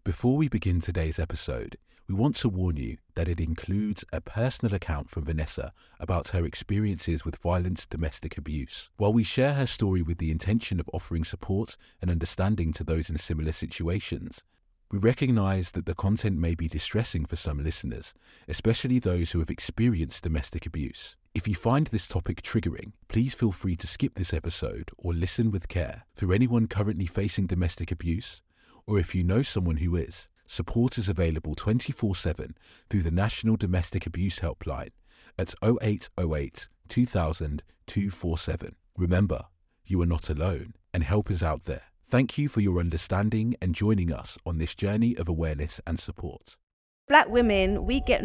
Before we begin today's episode, we want to warn you that it includes a personal account from Vanessa about her experiences with violent domestic abuse. While we share her story with the intention of offering support and understanding to those in similar situations, we recognise that the content may be distressing for some listeners, especially those who have experienced domestic abuse. If you find this topic triggering, please feel free to skip this episode or listen with care. For anyone currently facing domestic abuse, or if you know someone who is, support is available 24/7 through the National Domestic Abuse Helpline at 0808 2000 247. Remember, you are not alone and help is out there. Thank you for your understanding and joining us on this journey of awareness and support. Black women, we get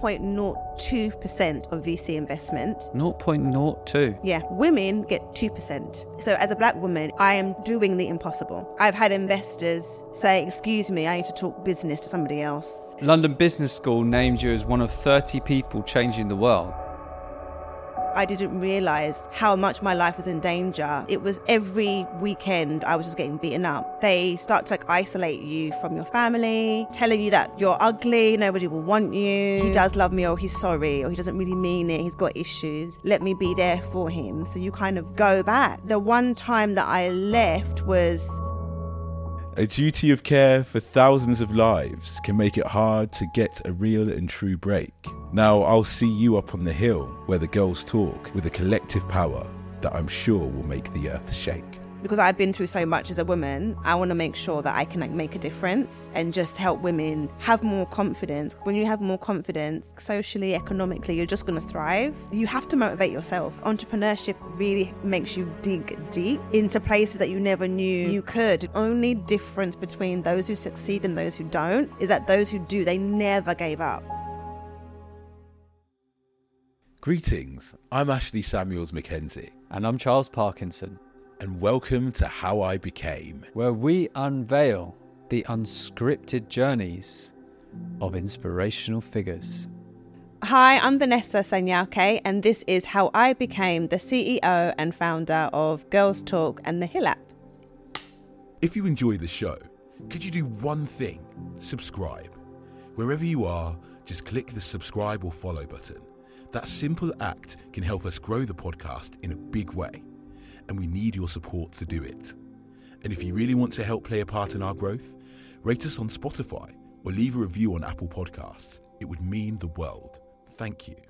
0.02% of VC investment. 0.02? Yeah, women get 2%. So as a black woman, I am doing the impossible. I've had investors say, excuse me, I need to talk business to somebody else. London Business School named you as one of 30 people changing the world. I didn't realise how much my life was in danger. It was every weekend I was just getting beaten up. They start to isolate you from your family, telling you that you're ugly, nobody will want you. He does love me, or he's sorry, or he doesn't really mean it, he's got issues. Let me be there for him. So you kind of go back. The one time that I left was... A duty of care for thousands of lives can make it hard to get a real and true break. Now I'll see you up on the hill where the girls talk with a collective power that I'm sure will make the earth shake. Because I've been through so much as a woman, I want to make sure that I can make a difference and just help women have more confidence. When you have more confidence, socially, economically, you're just going to thrive. You have to motivate yourself. Entrepreneurship really makes you dig deep into places that you never knew you could. The only difference between those who succeed and those who don't is that those who do, they never gave up. Greetings, I'm Ashley Samuels Mackenzie. And I'm Charles Parkinson. And welcome to How I Became, where we unveil the unscripted journeys of inspirational figures. Hi, I'm Vanessa Sanyauke, and this is How I Became the CEO and founder of Girls Talk and the Hill app. If you enjoy the show, could you do one thing? Subscribe. Wherever you are, just click the subscribe or follow button. That simple act can help us grow the podcast in a big way. And we need your support to do it. And if you really want to help play a part in our growth, rate us on Spotify or leave a review on Apple Podcasts. It would mean the world. Thank you.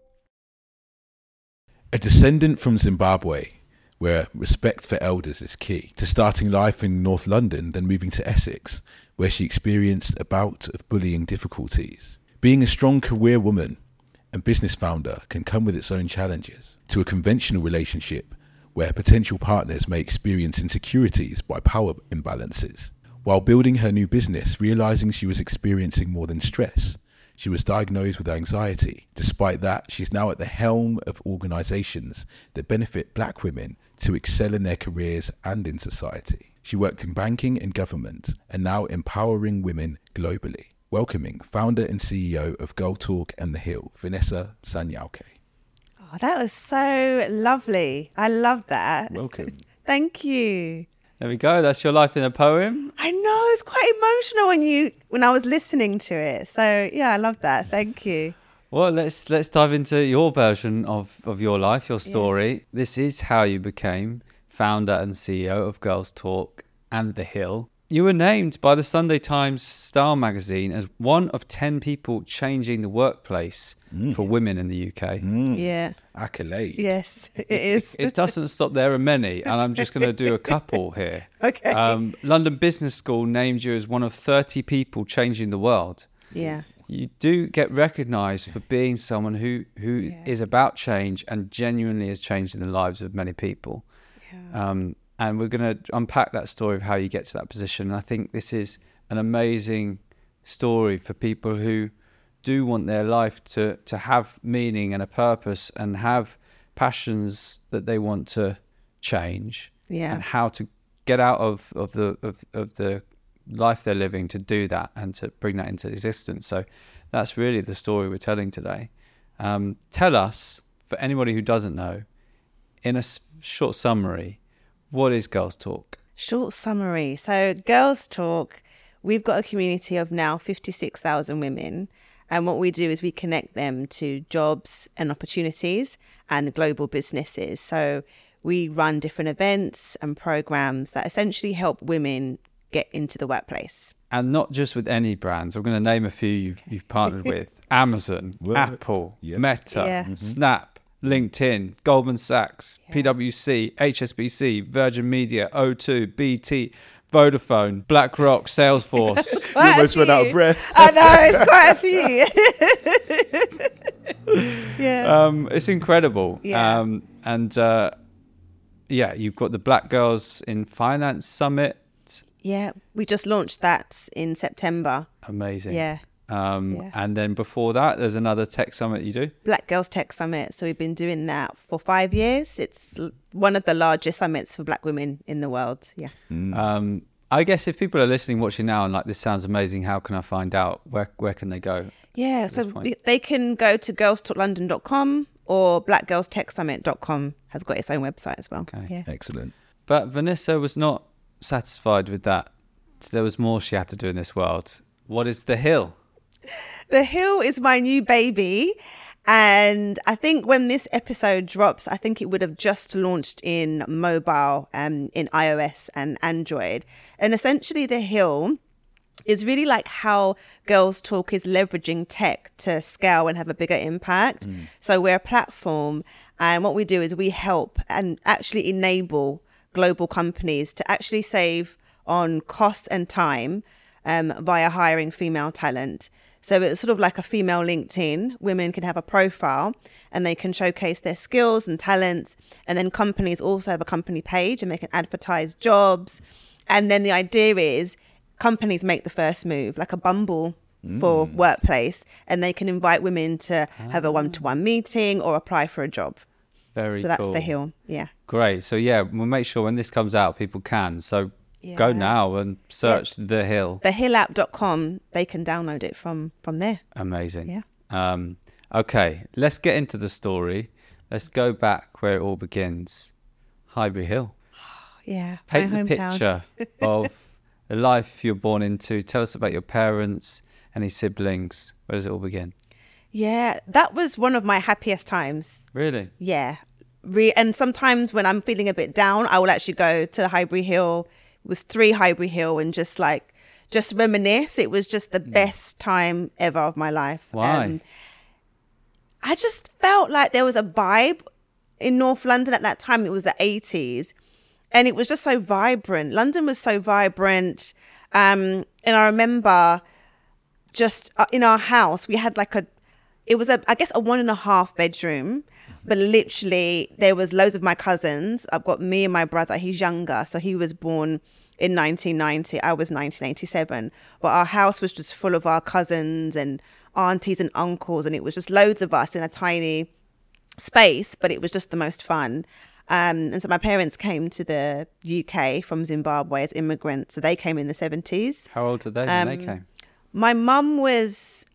A descendant from Zimbabwe, where respect for elders is key, to starting life in North London, then moving to Essex, where she experienced a bout of bullying difficulties. Being a strong career woman and business founder can come with its own challenges. To a conventional relationship, where potential partners may experience insecurities by power imbalances. While building her new business, realising she was experiencing more than stress, she was diagnosed with anxiety. Despite that, she's now at the helm of organisations that benefit black women to excel in their careers and in society. She worked in banking and government and now empowering women globally. Welcoming founder and CEO of Girl Talk and the Hill, Vanessa Sanyauke. Oh, that was so lovely. I love that. Welcome. Thank you. There we go. That's your life in a poem. I know, it's quite emotional when I was listening to it. So yeah, I love that. Thank you. Well, let's dive into your version of your life, your story. Yeah. This is how you became founder and CEO of Girls Talk and the Hill. You were named by the Sunday Times Style magazine as one of 10 people changing the workplace for women in the UK. Yeah. Accolade. Yes, it is. It doesn't stop. There are many, and I'm just going to do a couple here. Okay. London Business School named you as one of 30 people changing the world. Yeah. You do get recognised for being someone who is about change and genuinely is changing the lives of many people. Yeah. And we're going to unpack that story of how you get to that position. And I think this is an amazing story for people who do want their life to have meaning and a purpose and have passions that they want to change. Yeah. And how to get out of the life they're living to do that and to bring that into existence. So that's really the story we're telling today. Tell us, for anybody who doesn't know, in a short summary, what is Girls Talk? Short summary. So Girls Talk, we've got a community of now 56,000 women. And what we do is we connect them to jobs and opportunities and global businesses. So we run different events and programs that essentially help women get into the workplace. And not just with any brands. I'm going to name a few you've partnered with. Amazon, Apple, Meta, Snap, LinkedIn, Goldman Sachs, PwC, HSBC, Virgin Media, O2, BT, Vodafone, BlackRock, Salesforce. You almost went out of breath. I know, it's quite a few. It's incredible. Yeah. You've got the Black Girls in Finance Summit. Yeah, we just launched that in September. Amazing. Yeah. And then before that, there's another tech summit you do? Black Girls Tech Summit. So we've been doing that for 5 years. It's one of the largest summits for Black women in the world. Yeah. I guess if people are listening, watching now and like, this sounds amazing, how can I find out? Where can they go? Yeah, so they can go to girlstalklondon.com or blackgirlstechsummit.com has got its own website as well. Okay. Yeah. Excellent. But Vanessa was not satisfied with that. So there was more she had to do in this world. What is The Hill? The Hill is my new baby. And I think when this episode drops, I think it would have just launched in mobile, in iOS and Android. And essentially The Hill is really like how Girls Talk is leveraging tech to scale and have a bigger impact. So we're a platform, and what we do is we help and actually enable global companies to actually save on cost and time via hiring female talent. So it's sort of like a female LinkedIn. Women can have a profile and they can showcase their skills and talents. And then companies also have a company page and they can advertise jobs. And then the idea is companies make the first move, like a Bumble for workplace, and they can invite women to have a one-to-one meeting or apply for a job. Very cool. So that's The Hill. Yeah. Great. So yeah, we'll make sure when this comes out, people can. So go now and search The Hill. Thehillapp.com. They can download it from there. Amazing. Yeah. Okay, let's get into the story. Let's go back where it all begins. Highbury Hill. Yeah. Paint my the hometown. picture of the life you're born into. Tell us about your parents, any siblings. Where does it all begin? Yeah, that was one of my happiest times. Really? Yeah. And sometimes when I'm feeling a bit down, I will actually go to Highbury Hill. It was 3 Highbury Hill and just reminisce. It was just the best time ever of my life. Why? I just felt like there was a vibe in North London at that time. It was the 80s. And it was just so vibrant. London was so vibrant. And I remember just in our house, we had it was a 1.5 bedroom, but literally there was loads of my cousins. I've got me and my brother. He's younger. So he was born in 1990. I was 1987. But our house was just full of our cousins and aunties and uncles. And it was just loads of us in a tiny space, but it was just the most fun. And so my parents came to the UK from Zimbabwe as immigrants. So they came in the 70s. How old were they when they came? My mum was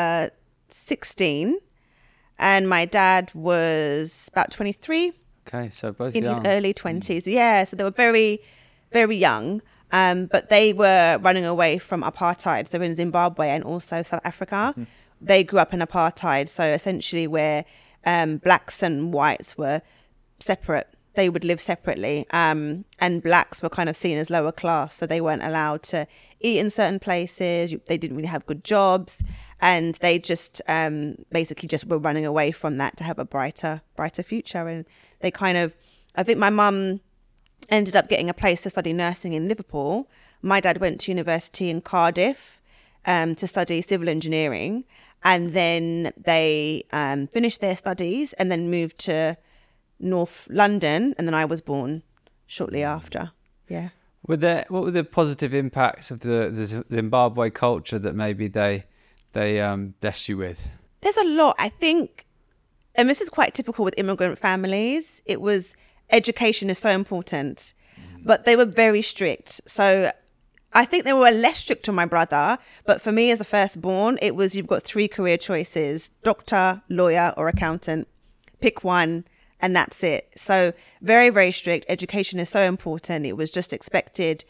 16 and my dad was about 23. Okay, so both in young. his early 20s. Yeah, so they were very, very young. But they were running away from apartheid. So in Zimbabwe and also South Africa, they grew up in apartheid. So essentially where blacks and whites were separate. They would live separately. And blacks were kind of seen as lower class. So they weren't allowed to eat in certain places. They didn't really have good jobs. And they just basically just were running away from that to have a brighter future. And they I think my mum ended up getting a place to study nursing in Liverpool. My dad went to university in Cardiff to study civil engineering. And then they finished their studies and then moved to North London, and then I was born shortly after. Yeah. What were the positive impacts of the Zimbabwe culture that maybe they blessed you with? There's a lot, I think, and this is quite typical with immigrant families. It was education is so important, but they were very strict. So I think they were less strict on my brother, but for me as a firstborn, it was you've got 3 career choices: doctor, lawyer, or accountant. Pick one. And that's it. So very, very strict. Education is so important. It was just expected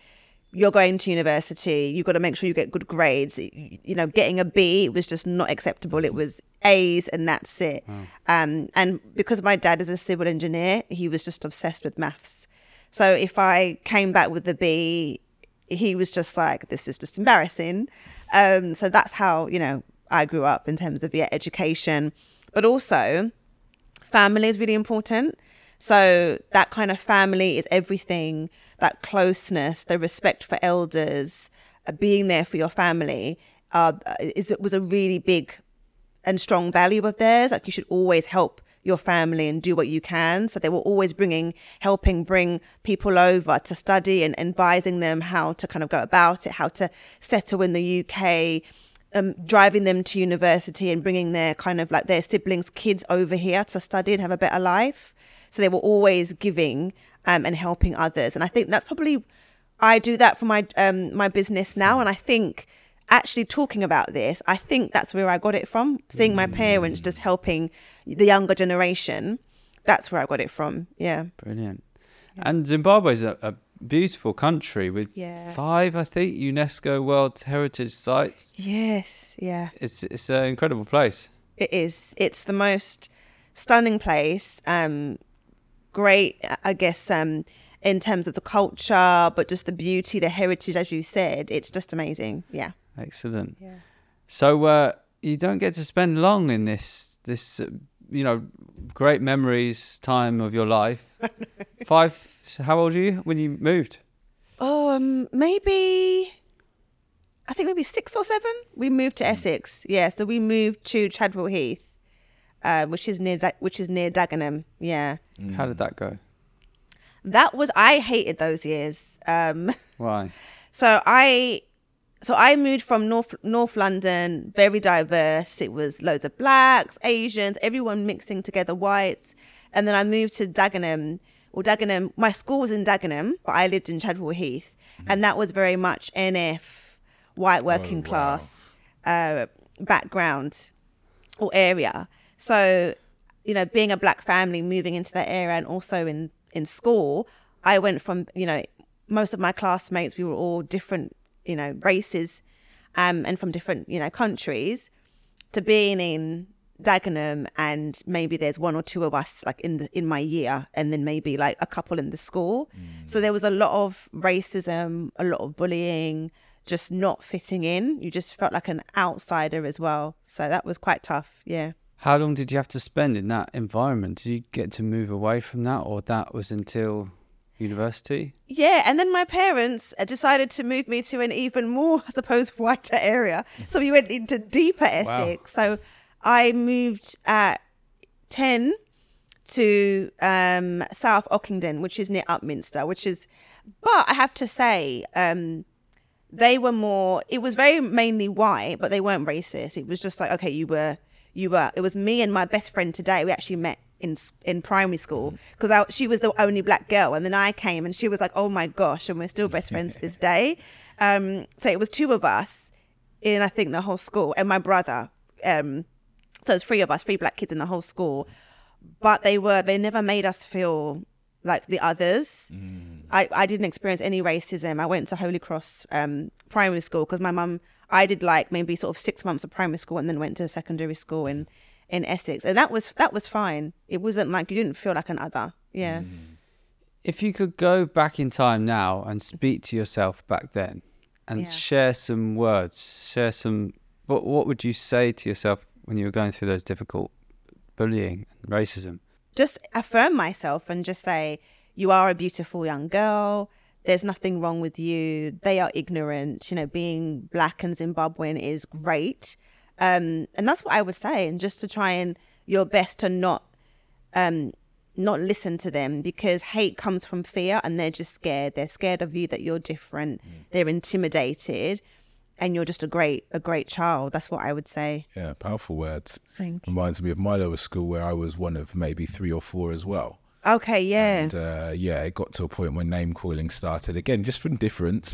you're going to university, you've got to make sure you get good grades. You know, getting a B was just not acceptable. It was A's and that's it. Wow. And because my dad is a civil engineer, he was just obsessed with maths. So if I came back with a B, he was just like, this is just embarrassing. So that's how, you know, I grew up in terms of education. But also, family is really important. So that kind of family is everything. That closeness, the respect for elders, being there for your family was a really big and strong value of theirs. Like, you should always help your family and do what you can. So they were always helping bring people over to study and advising them how to kind of go about it, how to settle in the UK, driving them to university and bringing their kind of like their siblings' kids over here to study and have a better life. So they were always giving and helping others. And I think that's probably, I do that for my my business now. And I think actually talking about this, I think that's where I got it from. Seeing my parents just helping the younger generation, that's where I got it from. Yeah. Brilliant. Yeah. And Zimbabwe is a beautiful country with 5, I think, UNESCO World Heritage Sites. Yes. Yeah. It's an incredible place. It is. It's the most stunning place. Great, I guess, in terms of the culture, but just the beauty, the heritage, as you said, it's just amazing. Yeah. Excellent. Yeah. So you don't get to spend long in this great memories time of your life. 5, how old were you when you moved? Maybe 6 or 7. We moved to Essex. Yeah, so we moved to Chadwell Heath. Which is near Dagenham. Yeah. How did that go? I hated those years. Why? So I moved from North London, very diverse. It was loads of blacks, Asians, everyone mixing together, whites. And then I moved to Dagenham. My school was in Dagenham, but I lived in Chadwell Heath, and that was very much NF, white working class background or area. So, you know, being a black family, moving into that area, and also in school, I went from, you know, most of my classmates, we were all different, you know, races and from different, you know, countries, to being in Dagenham, and maybe there's 1 or 2 of us like in my year, and then maybe like a couple in the school. So there was a lot of racism, a lot of bullying, just not fitting in. You just felt like an outsider as well. So that was quite tough. Yeah. How long did you have to spend in that environment? Did you get to move away from that, or that was until university? Yeah, and then my parents decided to move me to an even more, I suppose, whiter area. So we went into deeper Essex. Wow. So I moved at 10 to South Ockenden, which is near Upminster, but I have to say, they were more, it was very mainly white, but they weren't racist. It was just like, okay, it was me and my best friend today. We actually met in primary school because she was the only black girl, and then I came and she was like, oh my gosh, and we're still best friends to this day. So it was 2 of us in, I think, the whole school, and my brother. So it's 3 of us, 3 black kids in the whole school, but they never made us feel like the others. I didn't experience any racism. I went to Holy Cross primary school because my mum, I did like maybe sort of 6 months of primary school and then went to secondary school in Essex, and that was fine. It wasn't like, you didn't feel like an other. Yeah. If you could go back in time now and speak to yourself back then and share some words, what would you say to yourself when you were going through those difficult bullying and racism? Just affirm myself and just say, you are a beautiful young girl. There's nothing wrong with you. They are ignorant. You know, being black and Zimbabwean is great. And that's what I would say. And just to try and your best to not listen to them, because hate comes from fear, and they're just scared. They're scared of you, that you're different. They're intimidated, and you're just a great child. That's what I would say. Yeah, powerful words. Thank you. Reminds me of my lower school, where I was one of maybe 3 or 4 as well. Okay, yeah. And it got to a point when name calling started again, just from difference.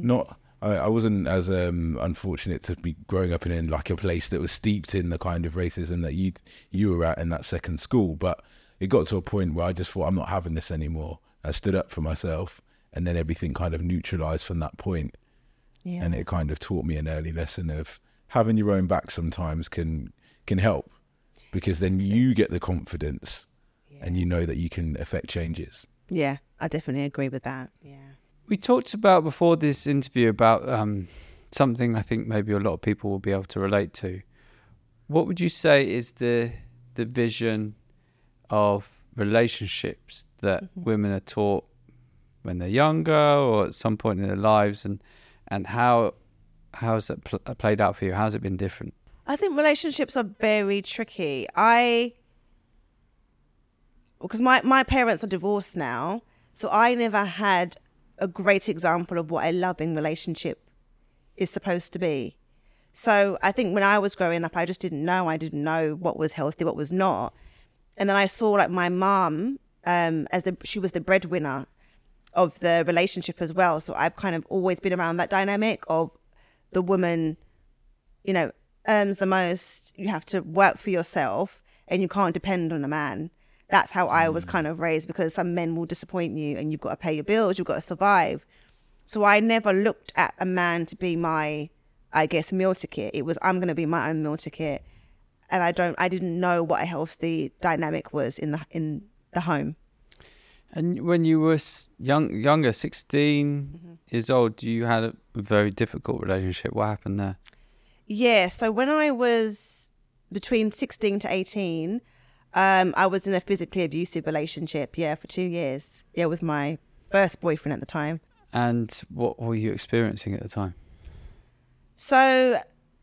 I wasn't as unfortunate to be growing up in like a place that was steeped in the kind of racism that you were at in that second school, but it got to a point where I just thought, I'm not having this anymore. I stood up for myself, and then everything kind of neutralized from that point. Yeah. And it kind of taught me an early lesson of having your own back sometimes can help, because then you get the confidence and you know that you can affect changes. Yeah, I definitely agree with that. Yeah. We talked about before this interview about something I think maybe a lot of people will be able to relate to. What would you say is the vision of relationships that women are taught when they're younger or at some point in their lives, and how has that played out for you? How's it been different? I think relationships are very tricky. Because my parents are divorced now, so I never had a great example of what a loving relationship is supposed to be. So I think when I was growing up, I just didn't know. I didn't know what was healthy, what was not. And then I saw like my mum, she was the breadwinner of the relationship as well. So I've kind of always been around that dynamic of the woman, you know, earns the most, you have to work for yourself and you can't depend on a man. That's how I was kind of raised, because some men will disappoint you and you've got to pay your bills, you've got to survive. So I never looked at a man to be my, I guess, meal ticket. It was, I'm going to be my own meal ticket. And I didn't know what a healthy dynamic was in the home. And when you were younger, 16 years old, you had a very difficult relationship. What happened there? Yeah, so when I was between 16 to 18, I was in a physically abusive relationship, for 2 years. Yeah, with my first boyfriend at the time. And what were you experiencing at the time? So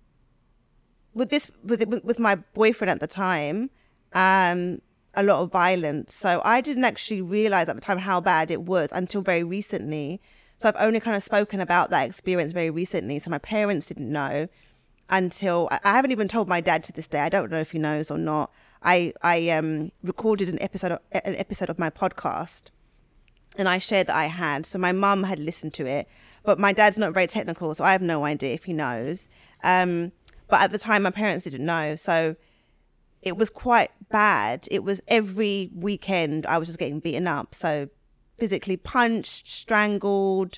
with my boyfriend at the time, a lot of violence. So I didn't actually realize at the time how bad it was until very recently. So I've only kind of spoken about that experience very recently. So my parents didn't know until I haven't even told my dad to this day. I don't know if he knows or not. I recorded an episode of my podcast, and I shared that I had. So my mum had listened to it, but my dad's not very technical, so I have no idea if he knows. But at the time, my parents didn't know, so it was quite bad. It was every weekend I was just getting beaten up. So physically punched, strangled,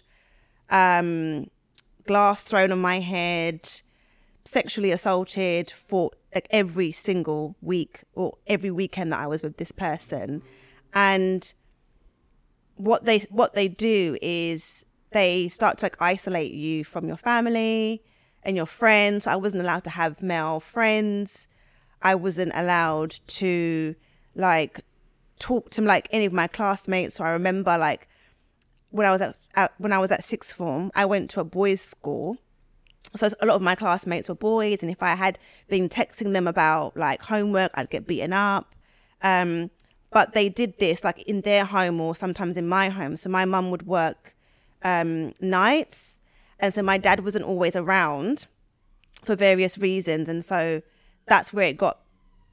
glass thrown on my head, sexually assaulted for like every single week or every weekend that I was with this person. And what they do is they start to like isolate you from your family and your friends. I wasn't allowed to have male friends. I wasn't allowed to like talk to like any of my classmates. So I remember like when I was at sixth form, I went to a boys' school. So a lot of my classmates were boys, and if I had been texting them about like homework, I'd get beaten up. But they did this like in their home or sometimes in my home. So my mum would work nights, and so my dad wasn't always around for various reasons, and so that's where it got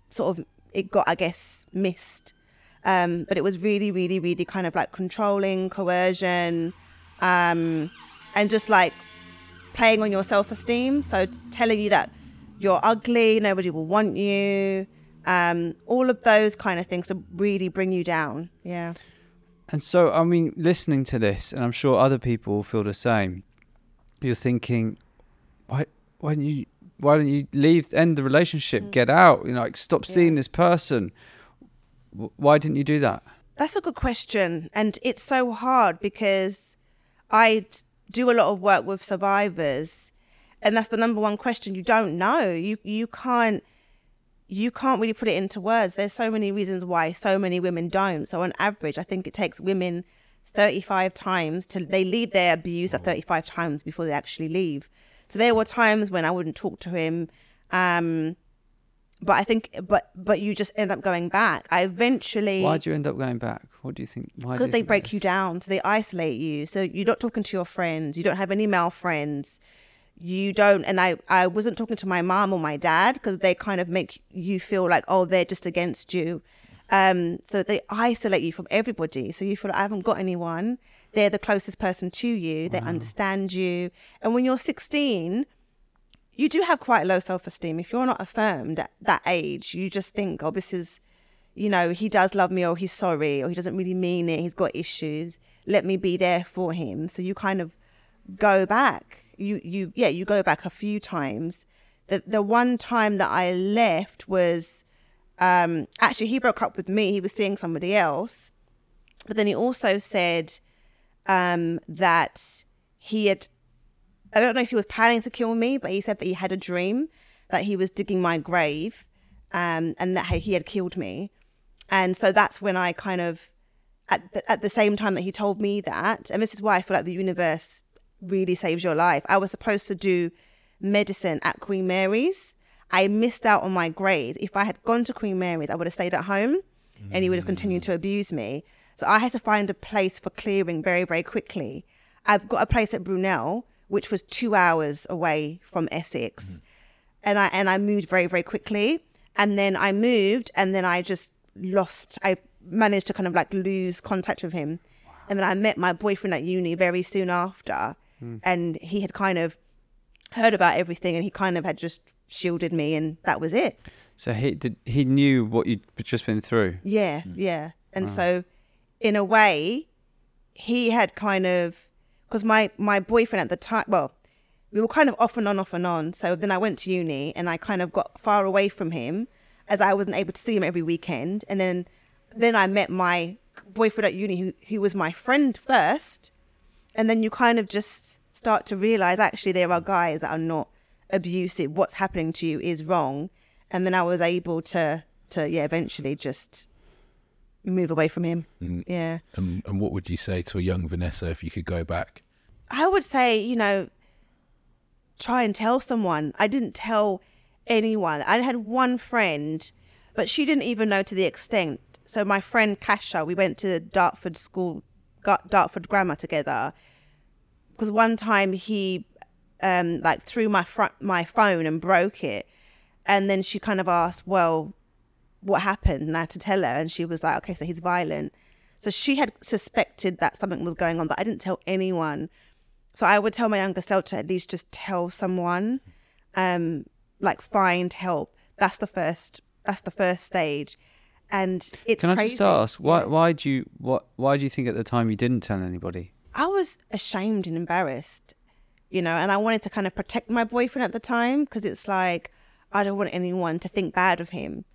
I guess missed. But it was really, really, really kind of like controlling, coercion, and just like playing on your self-esteem. So telling you that you're ugly, nobody will want you, all of those kind of things to really bring you down. Yeah. And so, I mean, listening to this, and I'm sure other people will feel the same, you're thinking, why don't you leave, end the relationship, get out, like stop seeing this person? Why didn't you do that? That's a good question. And it's so hard because I do a lot of work with survivors, and that's the number one question. You don't know. You can't really put it into words. There's so many reasons why so many women don't. So on average, I think it takes women 35 times they leave their abuser 35 times before they actually leave. So there were times when I wouldn't talk to him, but I think, but you just end up going back. I eventually. Why'd you end up going back? What do you think? Because they break you down, so they isolate you. So you're not talking to your friends. You don't have any male friends. You don't, and I wasn't talking to my mom or my dad because they kind of make you feel like, oh, they're just against you. So they isolate you from everybody. So you feel like I haven't got anyone. They're the closest person to you. They understand you. And when you're 16, you do have quite low self-esteem. If you're not affirmed at that age, you just think, oh, this is, you know, he does love me, or he's sorry, or he doesn't really mean it, he's got issues, let me be there for him. So you kind of go back. You go back a few times. The one time that I left was, actually he broke up with me. He was seeing somebody else. But then he also said that he had, I don't know if he was planning to kill me, but he said that he had a dream that he was digging my grave, and that he had killed me. And so that's when I kind of, at the same time that he told me that, and this is why I feel like the universe really saves your life. I was supposed to do medicine at Queen Mary's. I missed out on my grade. If I had gone to Queen Mary's, I would have stayed at home and he would have continued to abuse me. So I had to find a place for clearing very, very quickly. I've got a place at Brunel, which was 2 hours away from Essex. And I moved very, very quickly. And then I moved, and then I managed to kind of like lose contact with him. Wow. And then I met my boyfriend at uni very soon after. And he had kind of heard about everything, and he kind of had just shielded me, and that was it. So he knew what you'd just been through? Yeah. And so in a way, he had kind of, because my boyfriend at the time, well, we were kind of off and on. So then I went to uni, and I kind of got far away from him, as I wasn't able to see him every weekend. And then I met my boyfriend at uni, who was my friend first. And then you kind of just start to realize, actually, there are guys that are not abusive. What's happening to you is wrong. And then I was able to eventually just move away from him. Yeah. And what would you say to a young Vanessa if you could go back? I would say, you know, try and tell someone. I didn't tell anyone. I had one friend, but she didn't even know to the extent. So my friend Kasha, we went to Dartford Grammar together, because one time he threw my phone and broke it, and then she kind of asked, well, what happened? And I had to tell her, and she was like, okay, so he's violent. So she had suspected that something was going on, but I didn't tell anyone. So I would tell my younger self to at least just tell someone, find help. That's the first stage. And it's Can I crazy. just ask, why do you think at the time you didn't tell anybody? I was ashamed and embarrassed, you know, and I wanted to kind of protect my boyfriend at the time, because it's like, I don't want anyone to think bad of him.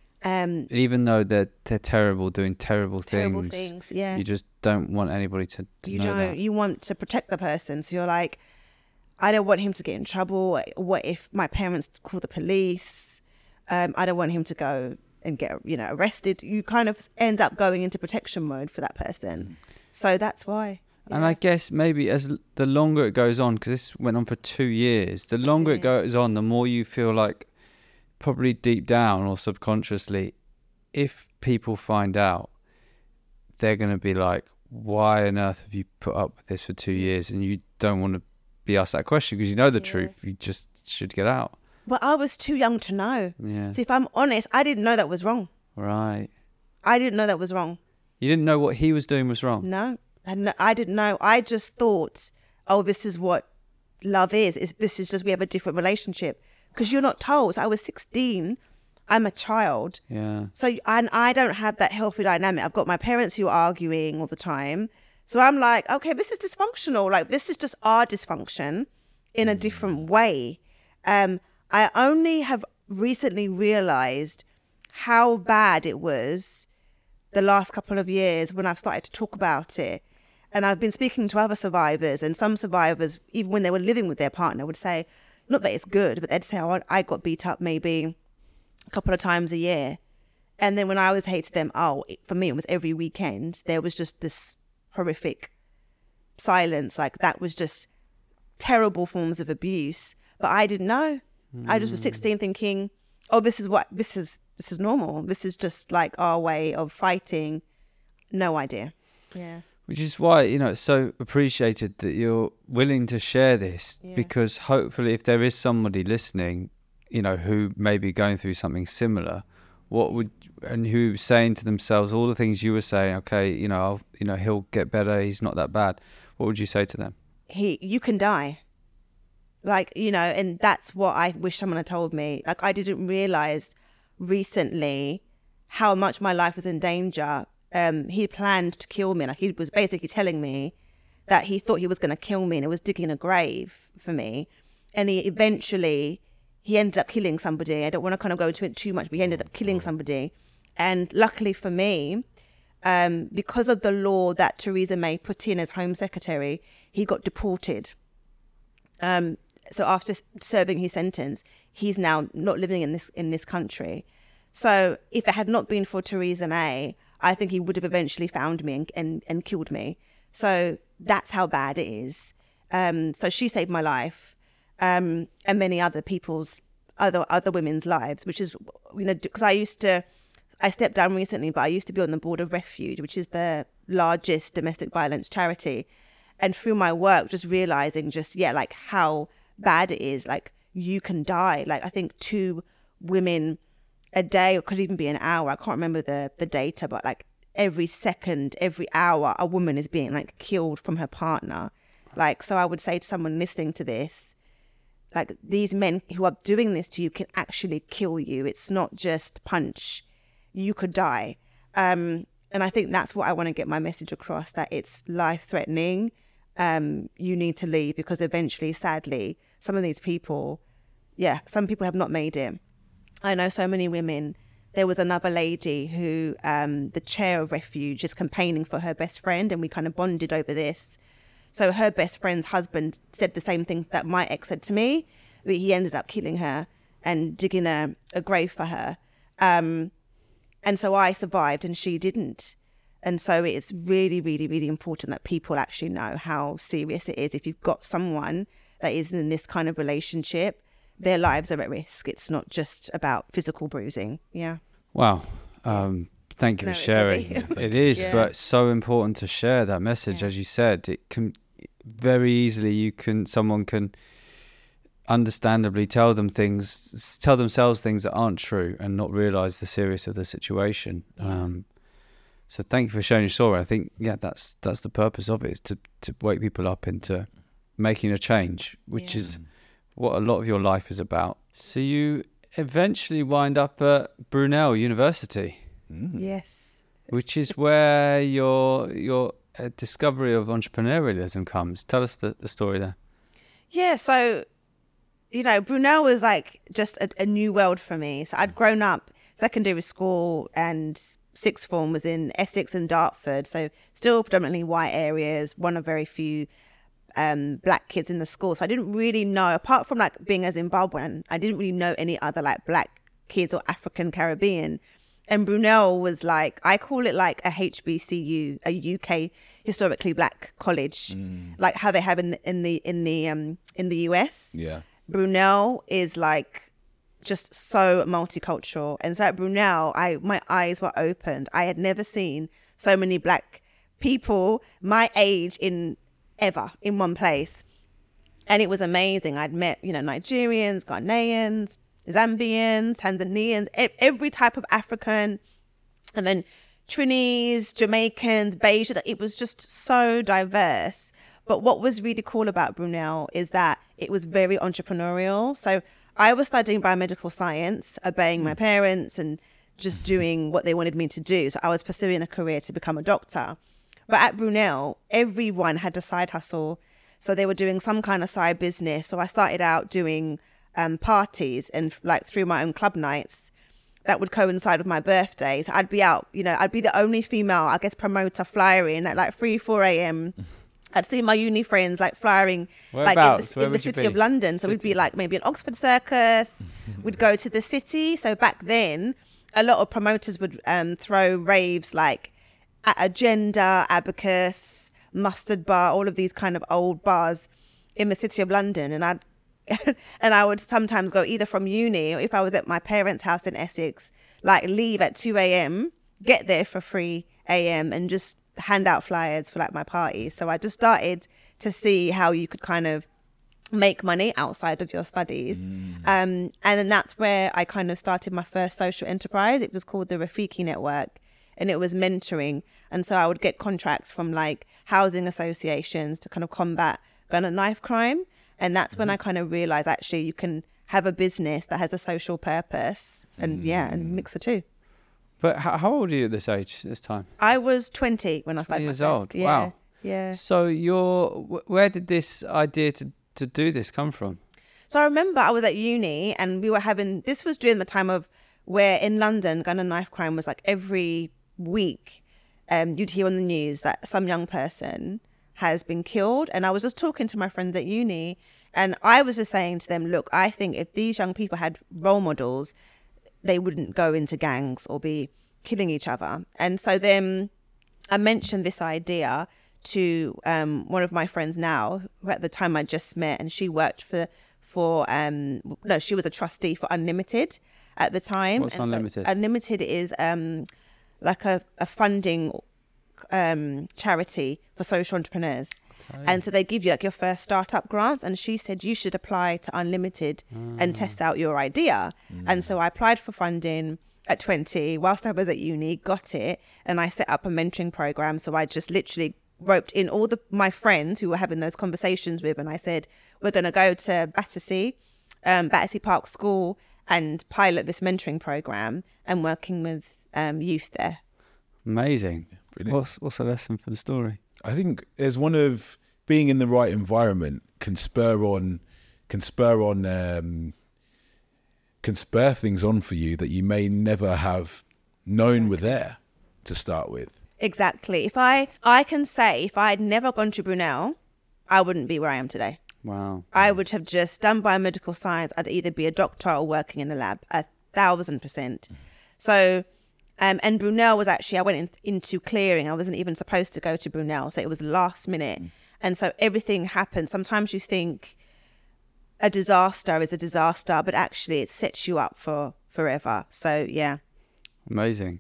Even though they're terrible, doing terrible things, yeah. You just don't want anybody to know that. You want to protect the person. So you're like, I don't want him to get in trouble. What if my parents call the police? I don't want him to go and get, you know, arrested. You kind of end up going into protection mode for that person. So that's why. Yeah. And I guess maybe as the longer it goes on, because this went on for 2 years, the longer it goes on, the more you feel like, probably deep down or subconsciously, if people find out, they're going to be like, why on earth have you put up with this for 2 years? And you don't want to be asked that question, because you know the truth. You just should get out. But I was too young to know. Yeah. So if I'm honest, I didn't know that was wrong. Right. I didn't know that was wrong. You didn't know what he was doing was wrong? No. I didn't know. I just thought, oh, this is what love is. This is just, we have a different relationship. Because you're not told. So I was 16. I'm a child. Yeah. So, and I don't have that healthy dynamic. I've got my parents who are arguing all the time. So I'm like, okay, this is dysfunctional. Like, this is just our dysfunction in a different way. I only have recently realized how bad it was the last couple of years when I've started to talk about it. And I've been speaking to other survivors, and some survivors, even when they were living with their partner, would say, not that it's good, but they'd say, oh, I got beat up maybe a couple of times a year. And then when I was hated them, for me, it was every weekend. There was just this horrific silence. Like, that was just terrible forms of abuse. But I didn't know. I just was 16 thinking, oh, this is normal. This is just like our way of fighting. No idea. Yeah. Which is why, you know, it's so appreciated that you're willing to share this, because hopefully if there is somebody listening, you know, who may be going through something similar, and who's saying to themselves all the things you were saying, okay, he'll get better, he's not that bad. What would you say to them? You can die. Like, you know, and that's what I wish someone had told me. Like, I didn't realize recently how much my life was in danger. He planned to kill me. Like, he was basically telling me that he thought he was going to kill me and it was digging a grave for me. And he ended up killing somebody. I don't want to kind of go into it too much, but he ended up killing somebody. And luckily for me, because of the law that Theresa May put in as Home Secretary, he got deported. So after serving his sentence, he's now not living in this country. So if it had not been for Theresa May, I think he would have eventually found me and killed me. So that's how bad it is. So she saved my life, and many other other women's lives, which is, because I stepped down recently, but I used to be on the board of Refuge, which is the largest domestic violence charity. And through my work, just realizing like how bad it is, like you can die. Like I think 2 women a day, or could even be an hour. I can't remember the data, but like every second, every hour, a woman is being like killed from her partner. Like, so I would say to someone listening to this, like these men who are doing this to you can actually kill you. It's not just punch. You could die. And I think that's what I want to get my message across, that it's life-threatening. You need to leave, because eventually, sadly, some of these people, some people have not made it. I know so many women. There was another lady who, the chair of Refuge, is campaigning for her best friend, and we kind of bonded over this. So her best friend's husband said the same thing that my ex said to me, but he ended up killing her and digging a grave for her. And so I survived and she didn't. And so it's really, really, really important that people actually know how serious it is. If you've got someone that is in this kind of relationship, their lives are at risk. It's not just about physical bruising. Yeah. Wow. Thank you for sharing. It is, but it's so important to share that message. As you said, it can very easily, someone can understandably tell themselves things that aren't true and not realize the seriousness of the situation. So thank you for sharing your story. I think that's the purpose of it, is to wake people up into making a change, which is what a lot of your life is about. So you eventually wind up at Brunel University. Yes. Which is where your discovery of entrepreneurialism comes. Tell us the story there. Yeah, so Brunel was like just a new world for me. So I'd grown up secondary school, and sixth form was in Essex and Dartford. So still predominantly white areas, one of very few black kids in the school. So I didn't really know, apart from like being a Zimbabwean, I didn't really know any other like black kids or African Caribbean. And Brunel was like, I call it like a HBCU, a UK historically black college, like how they have in the US. Yeah. Brunel is like just so multicultural. And so at Brunel, my eyes were opened. I had never seen so many black people my age in one place. And it was amazing. I'd met, Nigerians, Ghanaians, Zambians, Tanzanians, every type of African, and then Trinis, Jamaicans, Beja. It was just so diverse. But what was really cool about Brunel is that it was very entrepreneurial. So I was studying biomedical science, obeying my parents and just doing what they wanted me to do. So I was pursuing a career to become a doctor. But at Brunel, everyone had a side hustle. So they were doing some kind of side business. So I started out doing parties, and like through my own club nights that would coincide with my birthday. So I'd be out, I'd be the only female, I guess, promoter flyering at like 4 a.m. I'd see my uni friends like flyering like in the city of London. So we'd be like maybe an Oxford Circus. We'd go to the city. So back then, a lot of promoters would throw raves like at Agenda, Abacus, Mustard Bar, all of these kind of old bars in the city of London. And I would sometimes go either from uni, or if I was at my parents' house in Essex, like leave at 2 a.m., get there for 3 a.m. and just hand out flyers for like my party. So I just started to see how you could kind of make money outside of your studies. And then that's where I kind of started my first social enterprise. It was called the Rafiki Network, and it was mentoring. And so I would get contracts from like housing associations to kind of combat gun and knife crime. And that's when I kind of realized actually you can have a business that has a social purpose and and mix the two. But how old are you at this age, this time? I was 20 when I 20 started. years my first. old. Yeah. Wow. Yeah. So where did this idea to do this come from? So I remember I was at uni and we were having, this was during the time of where in London, gun and knife crime was like every week. You'd hear on the news that some young person has been killed. And I was just talking to my friends at uni and I was just saying to them, look, I think if these young people had role models, they wouldn't go into gangs or be killing each other. And so then I mentioned this idea to one of my friends now, who at the time I just met, and she worked she was a trustee for Unlimited at the time. What's and Unlimited? So Unlimited is like a funding charity for social entrepreneurs. Okay. And so they give you like your first startup grants. And she said you should apply to Unlimited and test out your idea. And so I applied for funding at 20 whilst I was at uni, got it. And I set up a mentoring program. So I just literally roped in all my friends who were having those conversations with. And I said, we're going to go to Battersea Park School and pilot this mentoring program and working with youth there. Amazing. Brilliant. What's the lesson for the story? I think there's one of being in the right environment can spur things on for you that you may never have known were there to start with. Exactly. If I can say, if I had never gone to Brunel, I wouldn't be where I am today. Wow. I would have just done biomedical science. I'd either be a doctor or working in a lab, 1,000%. So, and Brunel was actually, I went into clearing. I wasn't even supposed to go to Brunel. So it was last minute. And so everything happened. Sometimes you think a disaster is a disaster, but actually it sets you up for forever. So, yeah. Amazing.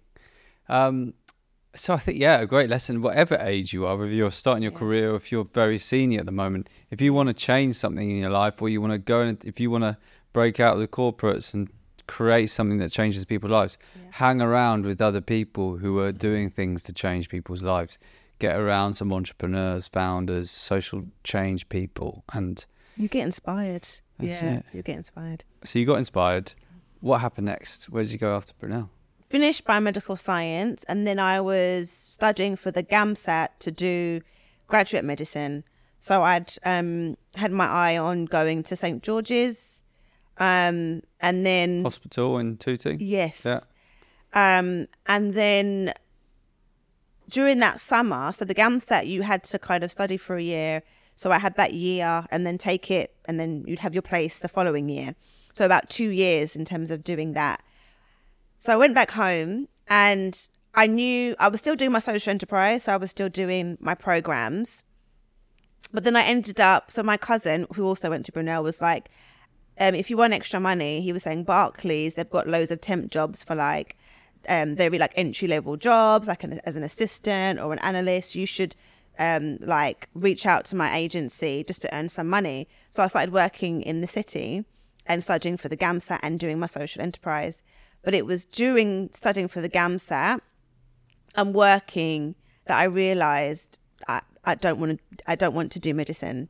So I think, a great lesson, whatever age you are, whether you're starting your career or if you're very senior at the moment, if you want to change something in your life or you want to go and if you want to break out of the corporates and create something that changes people's lives, hang around with other people who are doing things to change people's lives. Get around some entrepreneurs, founders, social change people, and you get inspired. That's it. You get inspired. So you got inspired. What happened next? Where did you go after Brunel? Finished biomedical science, and then I was studying for the GAMSAT to do graduate medicine. So I'd had my eye on going to St. George's, and then hospital in Tooting. Yes. Yeah. And then during that summer, so the GAMSAT you had to kind of study for a year. So I had that year and then take it, and then you'd have your place the following year. So about 2 years in terms of doing that. So I went back home and I knew I was still doing my social enterprise. So I was still doing my programs. But then I ended up, so my cousin, who also went to Brunel, was like, if you want extra money, he was saying Barclays, they've got loads of temp jobs for like, they'll be like entry-level jobs, like as an assistant or an analyst. You should like reach out to my agency just to earn some money. So I started working in the city and studying for the GAMSAT and doing my social enterprise. But it was during studying for the GAMSAT and working that I realised I don't want to do medicine.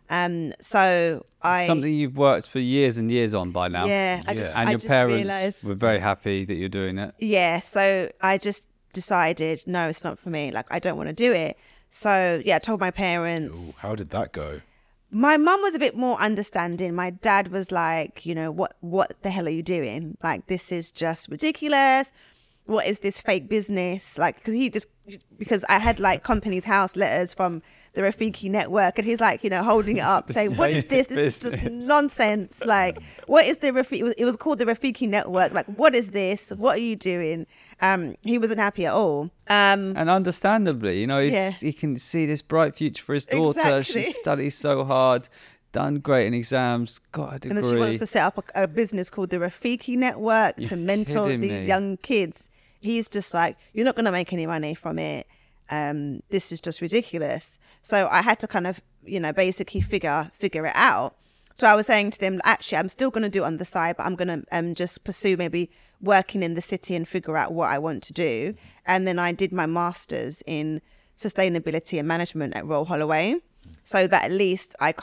So something you've worked for years and years on by now. Yeah, and your parents were very happy that you're doing it. Yeah, so I just decided, no, it's not for me. Like, I don't want to do it. So I told my parents. Ooh, how did that go? My mum was a bit more understanding. My dad was like, what the hell are you doing? Like, this is just ridiculous. What is this fake business? Like, because I had like Companies House letters from the Rafiki network, and he's like, holding it up saying, what is this? This is just nonsense. Like, what is the Rafiki? It was called the Rafiki network. Like, what is this? What are you doing? He wasn't happy at all. And understandably, he can see this bright future for his daughter. Exactly. She studies so hard, done great in exams, got a degree. And then she wants to set up a business called the Rafiki network to mentor these young kids. He's just like, you're not going to make any money from it. This is just ridiculous. So I had to kind of, basically figure it out. So I was saying to them, actually, I'm still going to do it on the side, but I'm going to just pursue maybe working in the city and figure out what I want to do. And then I did my master's in sustainability and management at Royal Holloway. So that at least I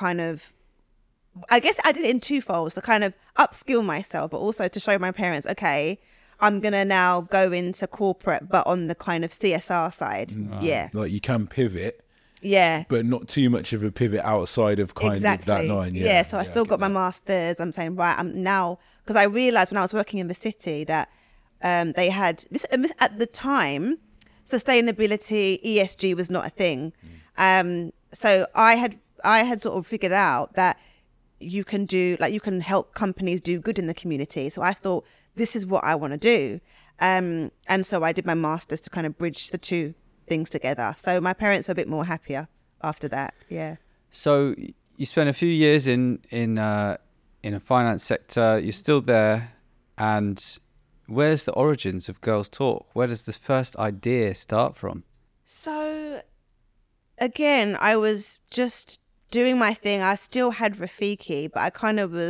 guess I did it in twofold. So kind of upskill myself, but also to show my parents, okay, I'm going to now go into corporate, but on the kind of CSR side. Right. Yeah. Like you can pivot. Yeah. But not too much of a pivot outside of kind of that line. Yeah. So I still got my master's. I'm saying, right, I'm now, because I realized when I was working in the city that they had this at the time, sustainability, ESG was not a thing. So I had sort of figured out that you can help companies do good in the community. So I thought, this is what I want to do. And so I did my master's to kind of bridge the two things together. So my parents were a bit more happier after that. Yeah. So you spent a few years in a finance sector. You're still there. And where's the origins of Girls Talk? Where does this first idea start from? So again, I was just doing my thing. I still had Rafiki, but I kind of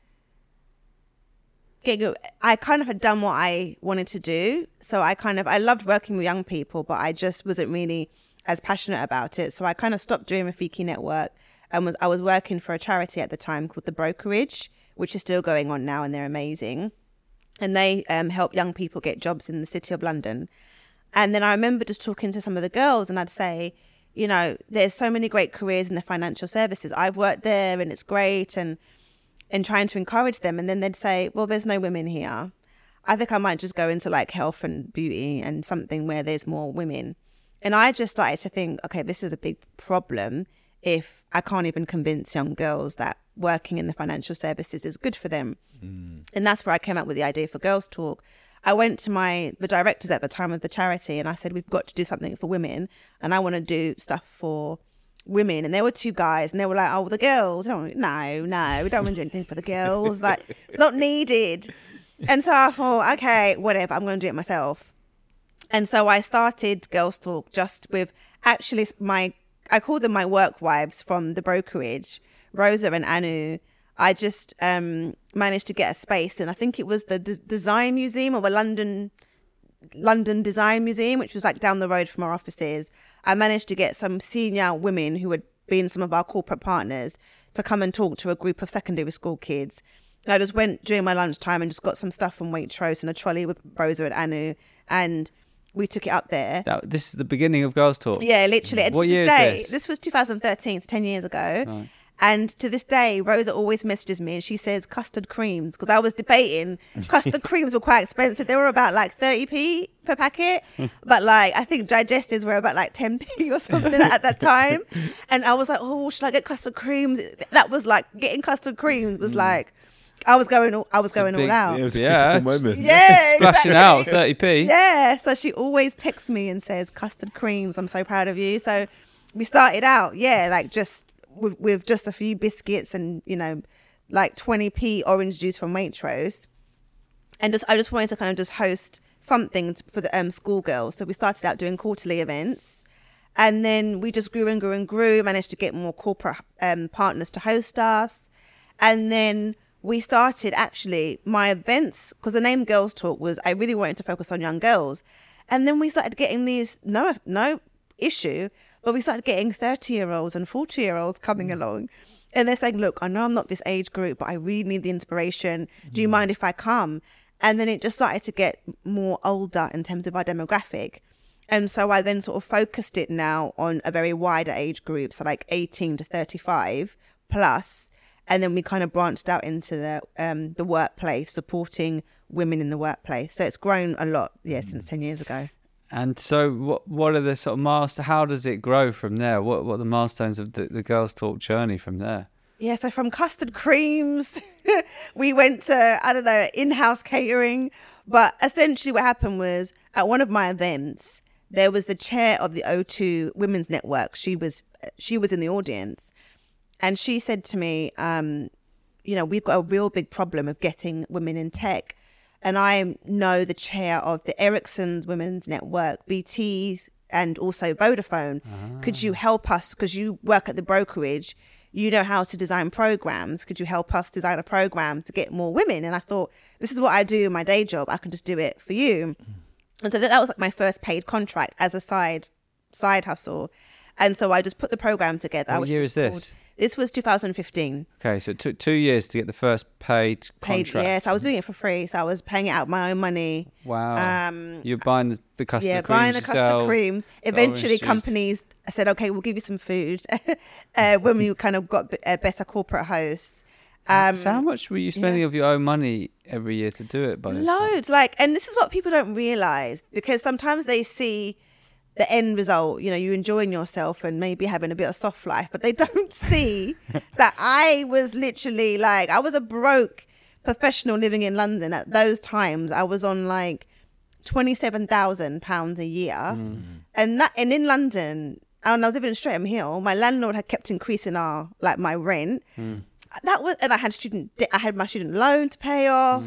had done what I wanted to do. So I loved working with young people, but I just wasn't really as passionate about it. So I kind of stopped doing Rafiki Network and I was working for a charity at the time called The Brokerage, which is still going on now, and they're amazing. And they help young people get jobs in the City of London. And then I remember just talking to some of the girls, and I'd say, you know, there's so many great careers in the financial services. I've worked there and it's great, and trying to encourage them. And then they'd say, well, there's no women here. I think I might just go into like health and beauty and something where there's more women. And I just started to think, okay, this is a big problem if I can't even convince young girls that working in the financial services is good for them. And that's where I came up with the idea for Girls Talk. I went to the directors at the time of the charity, and I said, we've got to do something for women, and I want to do stuff for women. And there were two guys, and they were like, oh, the girls. No, we don't want to do anything for the girls. Like, it's not needed. And so I thought, okay, whatever, I'm going to do it myself. And so I started Girls Talk just with actually I call them my work wives from The Brokerage, Rosa and Anu. I just managed to get a space, and I think it was the Design Museum, or the London Design Museum, which was like down the road from our offices. I managed to get some senior women who had been some of our corporate partners to come and talk to a group of secondary school kids. And I just went during my lunchtime and just got some stuff from Waitrose in a trolley with Rosa and Anu, and we took it up there. This is the beginning of Girls Talk? Yeah, literally. And what year is this? This was 2013, it's 10 years ago. Right. And to this day, Rosa always messages me and she says custard creams, because I was debating. Custard creams were quite expensive. They were about like 30p per packet. But like, I think digestives were about like 10p or something at that time. And I was like, oh, should I get custard creams? That was like, getting custard creams was like, I was going all out. It was a critical moment. Yeah, splashing out 30p. Yeah. So she always texts me and says, custard creams, I'm so proud of you. So we started out, like just with just a few biscuits and, you know, like 20p orange juice from Waitrose. And I just wanted to kind of just host something for the schoolgirls. So we started out doing quarterly events, and then we just grew and grew and grew, managed to get more corporate partners to host us. And then we started actually my events, because the name Girls Talk was, I really wanted to focus on young girls. And then we started getting these, no issue, but we started getting 30-year-olds and 40-year-olds coming along. And they're saying, look, I know I'm not this age group, but I really need the inspiration. Do you mind if I come? And then it just started to get more older in terms of our demographic. And so I then sort of focused it now on a very wider age group, so like 18 to 35 plus. And then we kind of branched out into the workplace, supporting women in the workplace. So it's grown a lot, since 10 years ago. And so what are the sort of milestones? How does it grow from there? What are the milestones of the Girls Talk journey from there? Yeah, so from custard creams, we went to, in-house catering. But essentially what happened was, at one of my events, there was the chair of the O2 Women's Network. She was in the audience. And she said to me, we've got a real big problem of getting women in tech. And I know the chair of the Ericsson's Women's Network, BT, and also Vodafone. Could you help us? Because you work at the brokerage, you know how to design programs. Could you help us design a program to get more women? And I thought, this is what I do in my day job. I can just do it for you. And so that was like my first paid contract as a side hustle. And so I just put the program together. What year is this? This was 2015. Okay, so it took 2 years to get the first paid contract. Yes, I was doing it for free, so I was paying it out of my own money. Wow. You're buying the custard creams. Yeah, buying the custard creams. Eventually, companies said, "Okay, we'll give you some food." When we kind of got better corporate hosts. So how much were you spending of your own money every year to do it? By this Loads, and this is what people don't realize, because sometimes they see the end result, you enjoying yourself and maybe having a bit of soft life, but they don't see that I was literally I was a broke professional living in London at those times. I was on £27,000 a year, and in London, and I was living in Streatham Hill. My landlord had kept increasing my rent. And I had my student loan to pay off.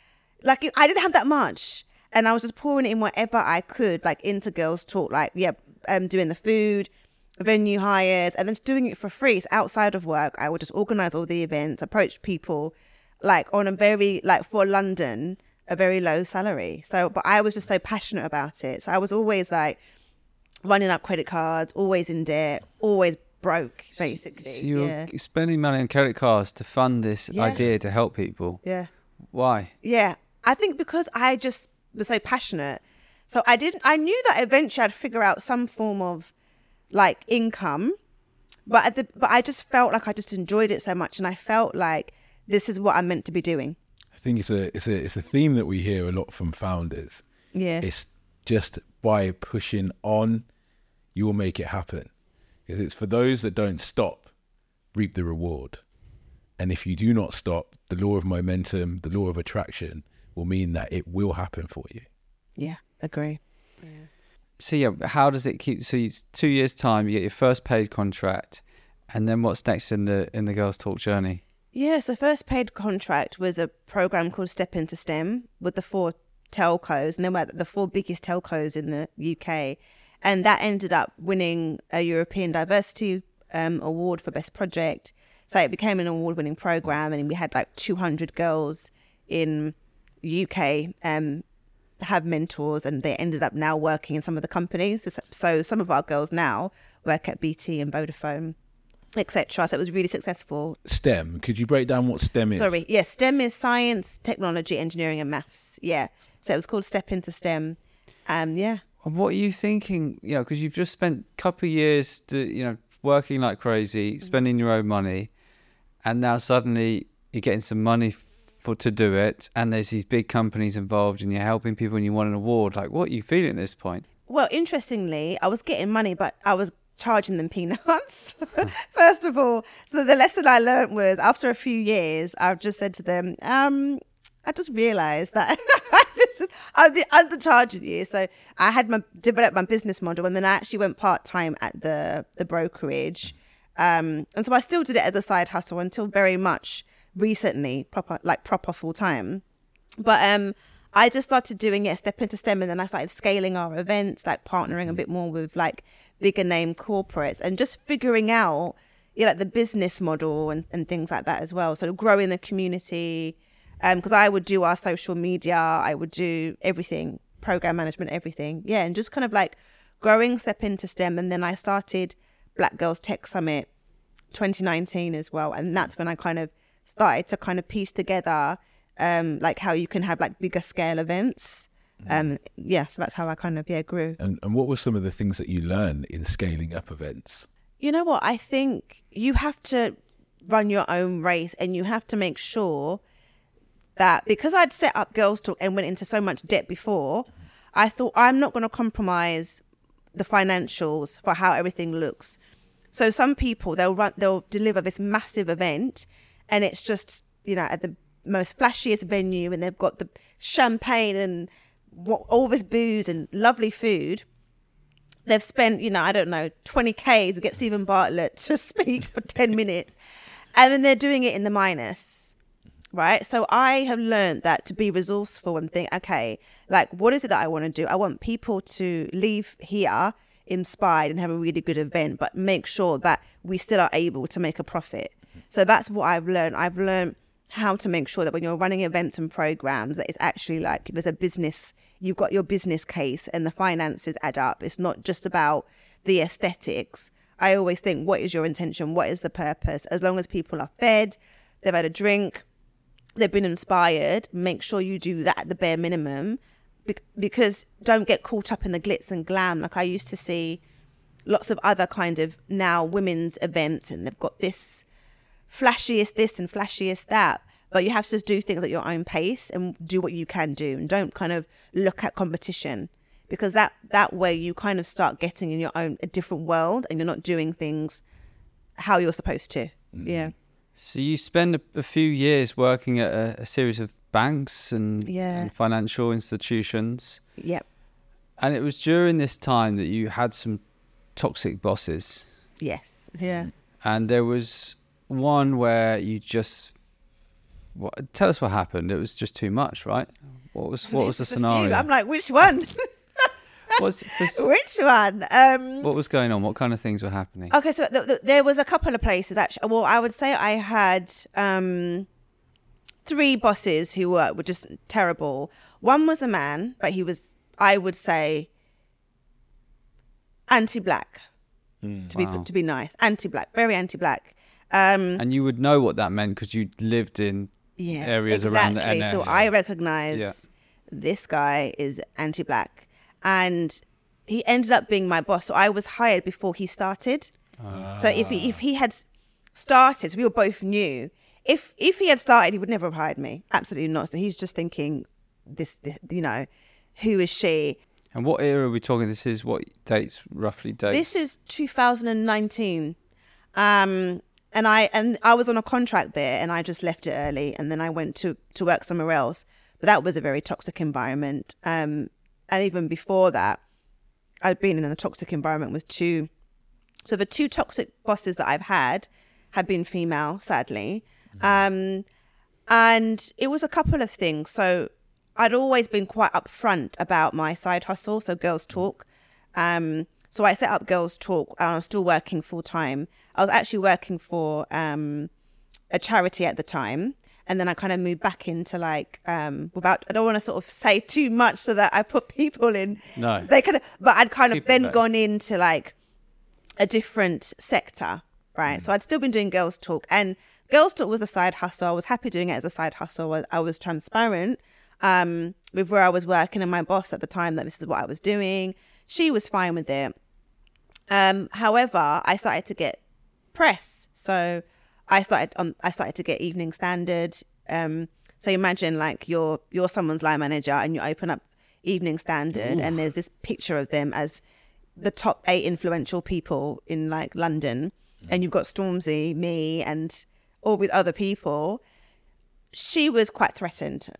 I didn't have that much, and I was just pouring in whatever I could, into Girls Talk, doing the food, venue hires, and then just doing it for free. It's outside of work. I would just organize all the events, approach people, on a very for London, a very low salary. So, but I was just so passionate about it. So I was always running up credit cards, always in debt, always broke, basically. So you were spending money on credit cards to fund this idea to help people. Yeah. Why? Yeah. I think because I just was so passionate. So I knew that eventually I'd figure out some form of income, but I just felt like I just enjoyed it so much, and I felt like this is what I'm meant to be doing. I think it's a theme that we hear a lot from founders. Yeah. It's just by pushing on, you will make it happen. Because it's for those that don't stop, reap the reward. And if you do not stop, the law of momentum, the law of attraction will mean that it will happen for you. Yeah, agree. Yeah. So how does it keep? So it's 2 years' time, you get your first paid contract, and then what's next in the Girls Talk journey? Yeah, so first paid contract was a program called Step Into STEM with the 4 telcos, and then we're the 4 biggest telcos in the UK. And that ended up winning a European Diversity Award for Best Project. So it became an award-winning program, and we had 200 girls in UK have mentors, and they ended up now working in some of the companies. So some of our girls now work at BT and Vodafone, etc. So it was really successful. STEM, could you break down what STEM is? Sorry, yes, STEM is science, technology, engineering and maths. Yeah, so it was called Step Into STEM. Yeah. What are you thinking? Because you've just spent a couple of years working like crazy, spending your own money, and now suddenly you're getting some money to do it, and there's these big companies involved, and you're helping people, and you want an award. What are you feeling at this point? Well, interestingly, I was getting money, but I was charging them peanuts, first of all. So the lesson I learned was, after a few years, I've just said to them, I just realised that I've been undercharging you. So I had developed my business model, and then I actually went part-time at the brokerage. And so I still did it as a side hustle until very much recently, proper full-time. But I just started doing Step Into STEM, and then I started scaling our events, partnering a bit more with bigger name corporates, and just figuring out the business model and things like that as well. So growing the community, because I would do our social media, I would do everything, program management, everything. Yeah, and just kind of growing Step Into STEM. And then I started Black Girls Tech Summit 2019 as well. And that's when I kind of started to piece together how you can have bigger scale events. So that's how I grew. And what were some of the things that you learned in scaling up events? You know what? I think you have to run your own race, and you have to make sure that, because I'd set up Girls Talk and went into so much debt before, I thought I'm not going to compromise the financials for how everything looks. So some people, they'll deliver this massive event, and it's just, at the most flashiest venue, and they've got the champagne and all this booze and lovely food. They've spent, 20K to get Stephen Bartlett to speak for 10 minutes, and then they're doing it in the minus. Right. So I have learned that to be resourceful and think, okay, what is it that I want to do? I want people to leave here inspired and have a really good event, but make sure that we still are able to make a profit. So that's what I've learned. I've learned how to make sure that when you're running events and programs, that it's actually there's a business, you've got your business case and the finances add up. It's not just about the aesthetics. I always think, what is your intention? What is the purpose? As long as people are fed, they've had a drink, they've been inspired, make sure you do that at the bare minimum, because don't get caught up in the glitz and glam. Like I used to see lots of other kind of now women's events, and they've got this flashiest this and flashiest that, but you have to just do things at your own pace and do what you can do, and don't kind of look at competition, because that way you kind of start getting in your own a different world, and you're not doing things how you're supposed to. Yeah. So you spend a few years working at a series of banks and financial institutions. Yep. And it was during this time that you had some toxic bosses. Yes. Yeah. And there was one where you just... tell us what happened. It was just too much, right? What was the scenario? I'm like, which one? Which one? What was going on? What kind of things were happening? Okay, so there was a couple of places actually. Well, I would say I had 3 bosses who were just terrible. One was a man, but he was, I would say, anti-black. To be nice, anti-black, very anti-black. And you would know what that meant because you lived in areas around the NF. So I recognize this guy is anti-black, and he ended up being my boss. So I was hired before he started. So if he had started, so we were both new. If he had started, he would never have hired me. Absolutely not. So he's just thinking, this you know, who is she? And what era are we talking? This is what roughly dates? This is 2019. And I was on a contract there, and I just left it early, and then I went to work somewhere else. But that was a very toxic environment. And even before that, I'd been in a toxic environment with 2. So the 2 toxic bosses that I've had have been female, sadly. And it was a couple of things. So I'd always been quite upfront about my side hustle, so Girls Talk. So I set up Girls Talk, and I was still working full time. I was actually working for a charity at the time, and then I kind of moved back into like without, I don't want to sort of say too much so that I put people in. No. They could, but I'd kind of then gone into like a different sector, right? So I'd still been doing Girls Talk, and Girls Talk was a side hustle. I was happy doing it as a side hustle. I was transparent with where I was working, and my boss at the time that this is what I was doing. She was fine with it. However, I started to get press. So I started to get Evening Standard. So imagine like you're someone's line manager, and you open up Evening Standard, and there's this picture of them as the top 8 influential people in like London, and you've got Stormzy, me, and all with other people. She was quite threatened.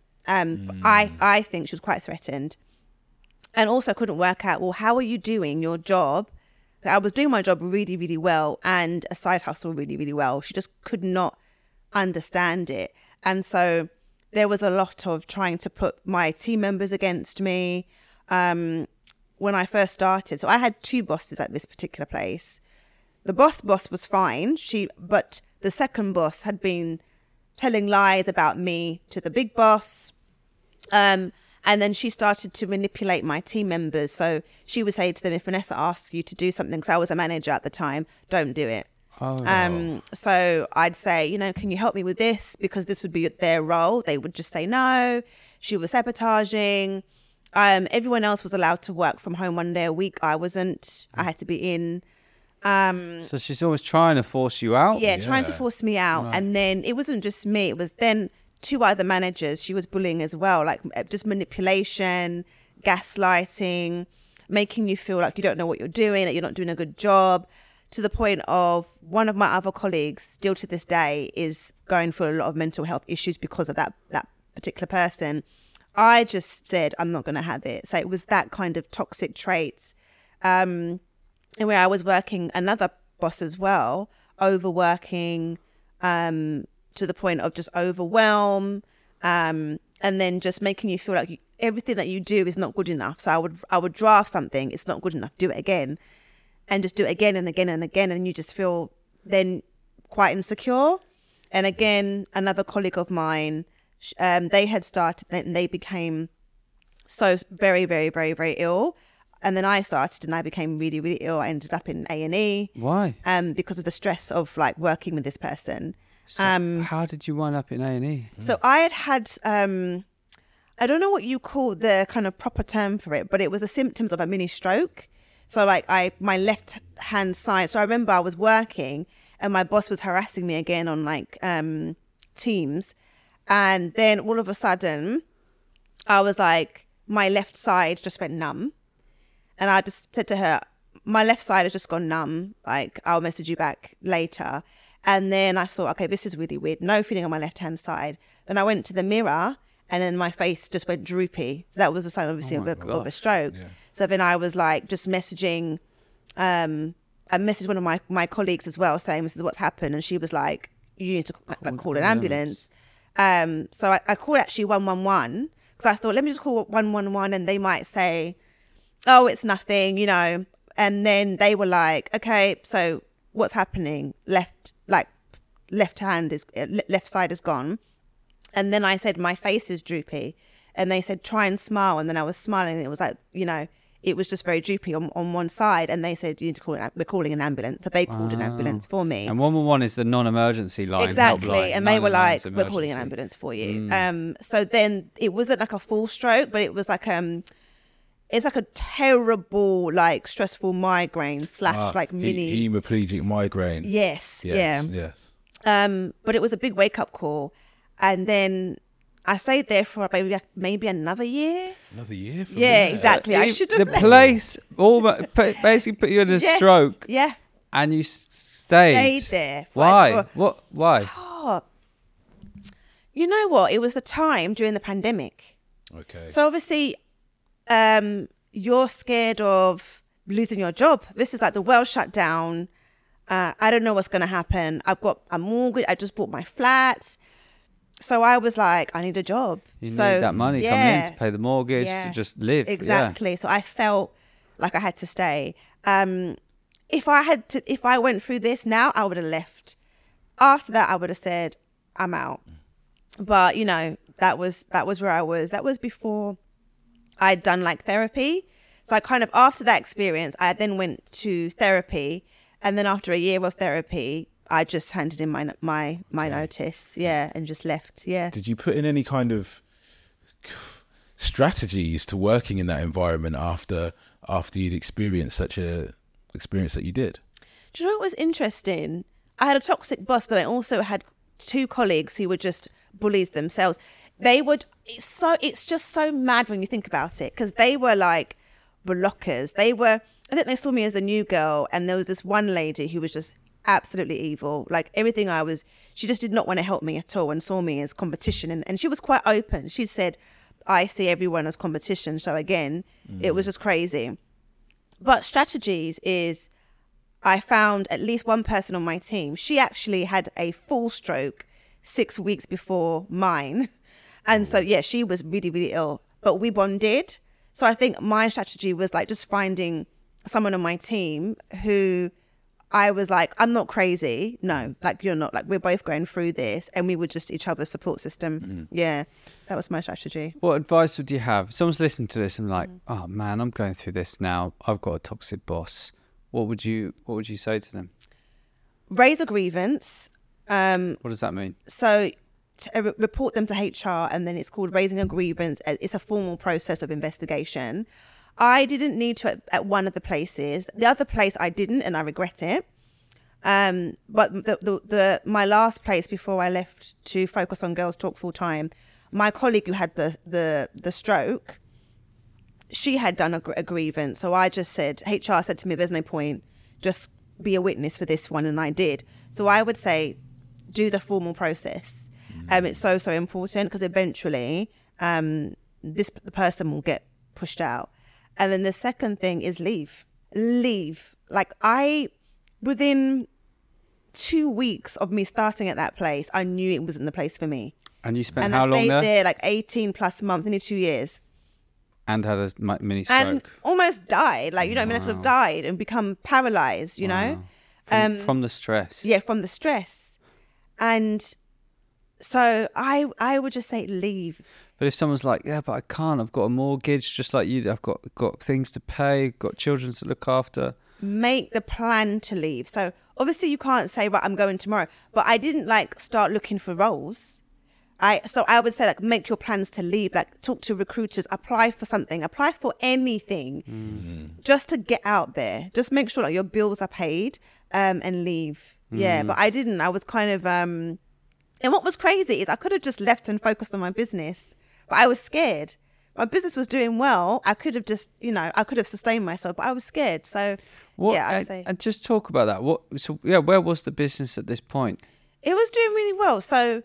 I think she was quite threatened, and also couldn't work out, well, how are you doing your job? I was doing my job really, really well, and a side hustle really, really well. She just could not understand it. And so there was a lot of trying to put my team members against me when I first started. So I had 2 bosses at this particular place. The boss was fine, but the second boss had been telling lies about me to the big boss. And then she started to manipulate my team members. So she would say to them, if Vanessa asks you to do something, because I was a manager at the time, don't do it. So I'd say, you know, can you help me with this? Because this would be their role. They would just say no. She was sabotaging. Everyone else was allowed to work from home 1 day a week. I wasn't. I had to be in. So she's always trying to force you out? Yeah, trying to force me out. Right. And then it wasn't just me. It was then 2 other managers she was bullying as well, like just manipulation, gaslighting, making you feel like you don't know what you're doing, that you're not doing a good job, to the point of one of my other colleagues still to this day is going through a lot of mental health issues because of that particular person. I just said, I'm not going to have it. So it was that kind of toxic traits. And where I was working, another boss as well, overworking, to the point of just overwhelm, and then just making you feel like everything that you do is not good enough. So I would draft something, it's not good enough, do it again, and just do it again and again and again, and you just feel then quite insecure. And again, another colleague of mine, they had started and they became so very, very, very, very ill. And then I started and I became really, really ill. I ended up in A&E. Why? Because of the stress of like working with this person. So how did you wind up in A&E? So I had I don't know what you call the kind of proper term for it, but it was the symptoms of a mini stroke. So like my left hand side. So I remember I was working and my boss was harassing me again on like Teams. And then all of a sudden I was like, my left side just went numb. And I just said to her, my left side has just gone numb. Like, I'll message you back later. And then I thought, okay, this is really weird. No feeling on my left-hand side. Then I went to the mirror and then my face just went droopy. So that was a sign, obviously, of a stroke. Yeah. So then I was like just messaging, I messaged one of my colleagues as well saying, this is what's happened. And she was like, you need to call an ambulance. So I called actually 111 because I thought, let me just call 111 and they might say, oh, it's nothing, you know. And then they were like, okay, so what's happening? Left side is gone. And then I said, my face is droopy. And they said, try and smile. And then I was smiling and it was like, you know, it was just very droopy on one side. And they said, you need to we're calling an ambulance. So they called an ambulance for me. And 111 is the non-emergency line. Exactly. Helpline. And they were like, we're calling an ambulance for you. So then it wasn't like a full stroke, but it was like, it's like a terrible, like stressful migraine / like mini hemiplegic migraine. Yes. Yes. But it was a big wake up call. And then I stayed there for maybe another year. Another year? Yeah, exactly. I should have. The place basically put you in a stroke. Yeah. And you stayed there. Why? Why? Oh, you know what? It was the time during the pandemic. Okay. So obviously, you're scared of losing your job. This is like the world shut down. I don't know what's going to happen. I've got a mortgage. I just bought my flat. So I was like, I need a job. You need that money coming in to pay the mortgage, to just live. Exactly. Yeah. So I felt like I had to stay. If I went through this now, I would have left. After that, I would have said, I'm out. But, you know, that was where I was. That was before I'd done like therapy. So I kind of, after that experience, I then went to therapy. And then after a year of therapy, I just handed in my notice, and just left, Did you put in any kind of strategies to working in that environment after you'd experienced such a experience that you did? Do you know what was interesting? I had a toxic boss, but I also had 2 colleagues who were just bullies themselves. It's just so mad when you think about it, because they were like blockers. I think they saw me as a new girl, and there was this one lady who was just absolutely evil. Like everything she just did not want to help me at all and saw me as competition. And she was quite open. She said, I see everyone as competition. So again, it was just crazy. But strategies is, I found at least one person on my team. She actually had a full stroke 6 weeks before mine. And so, she was really, really ill, but we bonded. So I think my strategy was like just finding someone on my team who I was like, I'm not crazy. No, like you're not. Like we're both going through this, and we were just each other's support system. Yeah, that was my strategy. What advice would you have? Someone's listening to this and like, oh man, I'm going through this now. I've got a toxic boss. What would you say to them? Raise a grievance. What does that mean? So report them to HR, and then it's called raising a grievance. It's a formal process of investigation. I didn't need to at one of the places. The other place I didn't, and I regret it. But my last place before I left to focus on Girls Talk full time, my colleague who had the stroke, she had done a grievance. So I just said, HR said to me, there's no point, just be a witness for this one, and I did. So I would say, do the formal process. It's so important, because eventually the person will get pushed out. And then the second thing is leave. Like within 2 weeks of me starting at that place, I knew it wasn't the place for me. And you spent how long there? I stayed there like 18 plus months, nearly 2 years. And had a mini stroke. And almost died. Like, I could have died and become paralyzed, you know? From the stress. Yeah, from the stress. And so I would just say leave. But if someone's like, yeah, but I can't, I've got a mortgage just like you, I've got things to pay, got children to look after. Make the plan to leave. So obviously you can't say, right, I'm going tomorrow. But I didn't like start looking for roles. So I would say, like, make your plans to leave, like talk to recruiters, apply for something, apply for anything, just to get out there. Just make sure like your bills are paid, and leave. Yeah, but I didn't. I was kind of, and what was crazy is I could have just left and focused on my business, but I was scared. My business was doing well. I could have just, I could have sustained myself, but I was scared. So I'd say. And just talk about that. Where was the business at this point? It was doing really well. So,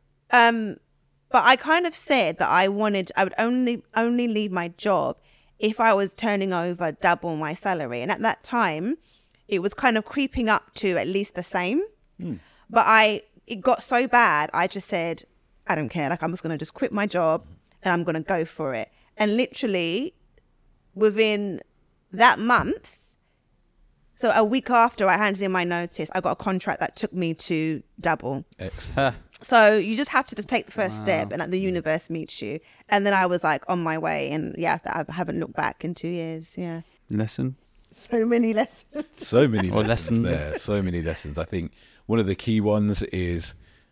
but I kind of said that I would only leave my job if I was turning over double my salary. And at that time, it was kind of creeping up to at least the same. But it got so bad, I just said, I don't care. Like, I'm just going to just quit my job and I'm going to go for it. And literally within that month, so a week after I handed in my notice, I got a contract that took me to double. Excellent. So you just have to just take the first step, and like, the universe meets you. And then I was like on my way, and I haven't looked back in 2 years. Yeah. Lesson? So many lessons. So many lessons there. So many lessons. I think one of the key ones is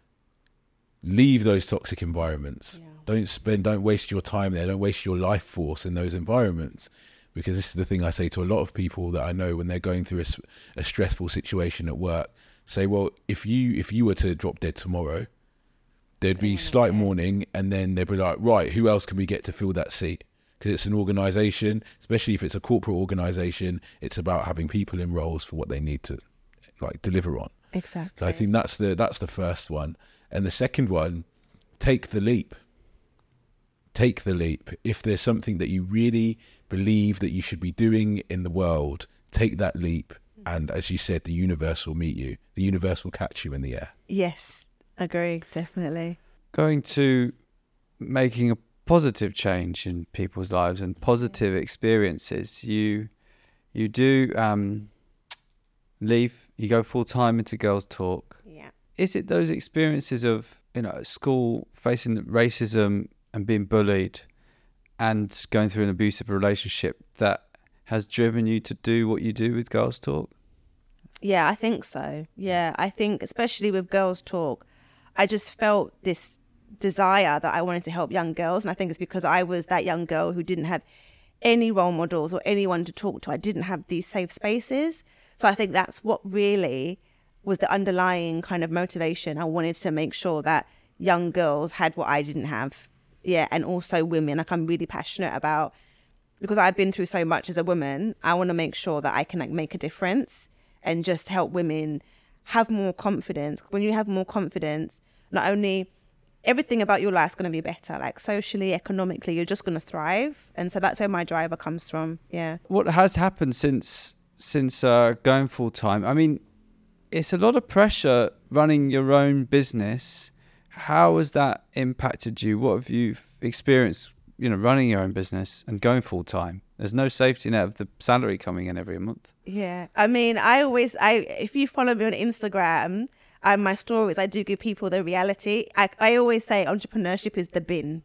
leave those toxic environments. Yeah. Don't waste your time there. Don't waste your life force in those environments. Because this is the thing I say to a lot of people that I know when they're going through a stressful situation at work. Say, well, if you were to drop dead tomorrow, there'd be slight mourning, and then they'd be like, right, who else can we get to fill that seat? Because it's an organisation, especially if it's a corporate organisation, it's about having people in roles for what they need to like deliver on. Exactly. So I think that's the first one. And the second one, take the leap. Take the leap. If there's something that you really believe that you should be doing in the world, take that leap. And as you said, the universe will meet you. The universe will catch you in the air. Yes, agree, definitely. Going to making a positive change in people's lives and positive experiences. You do leave, you go full time into Girls Talk. Yeah. Is it those experiences of, at school, facing racism and being bullied and going through an abusive relationship that has driven you to do what you do with Girls Talk? Yeah, I think so. Yeah, I think especially with Girls Talk, I just felt this desire that I wanted to help young girls. And I think it's because I was that young girl who didn't have any role models or anyone to talk to. I didn't have these safe spaces. So I think that's what really was the underlying kind of motivation. I wanted to make sure that young girls had what I didn't have. Yeah, and also women. Like, I'm really passionate about, because I've been through so much as a woman, I want to make sure that I can make a difference and just help women have more confidence. When you have more confidence, not only everything about your life is going to be better, like socially, economically, you're just going to thrive. And so that's where my driver comes from. Yeah. What has happened since going full time? I mean, it's a lot of pressure running your own business. How has that impacted you? What have you experienced, running your own business and going full time? There's no safety net of the salary coming in every month. Yeah. I mean, if you follow me on Instagram and my stories, I do give people the reality. I always say entrepreneurship is the bin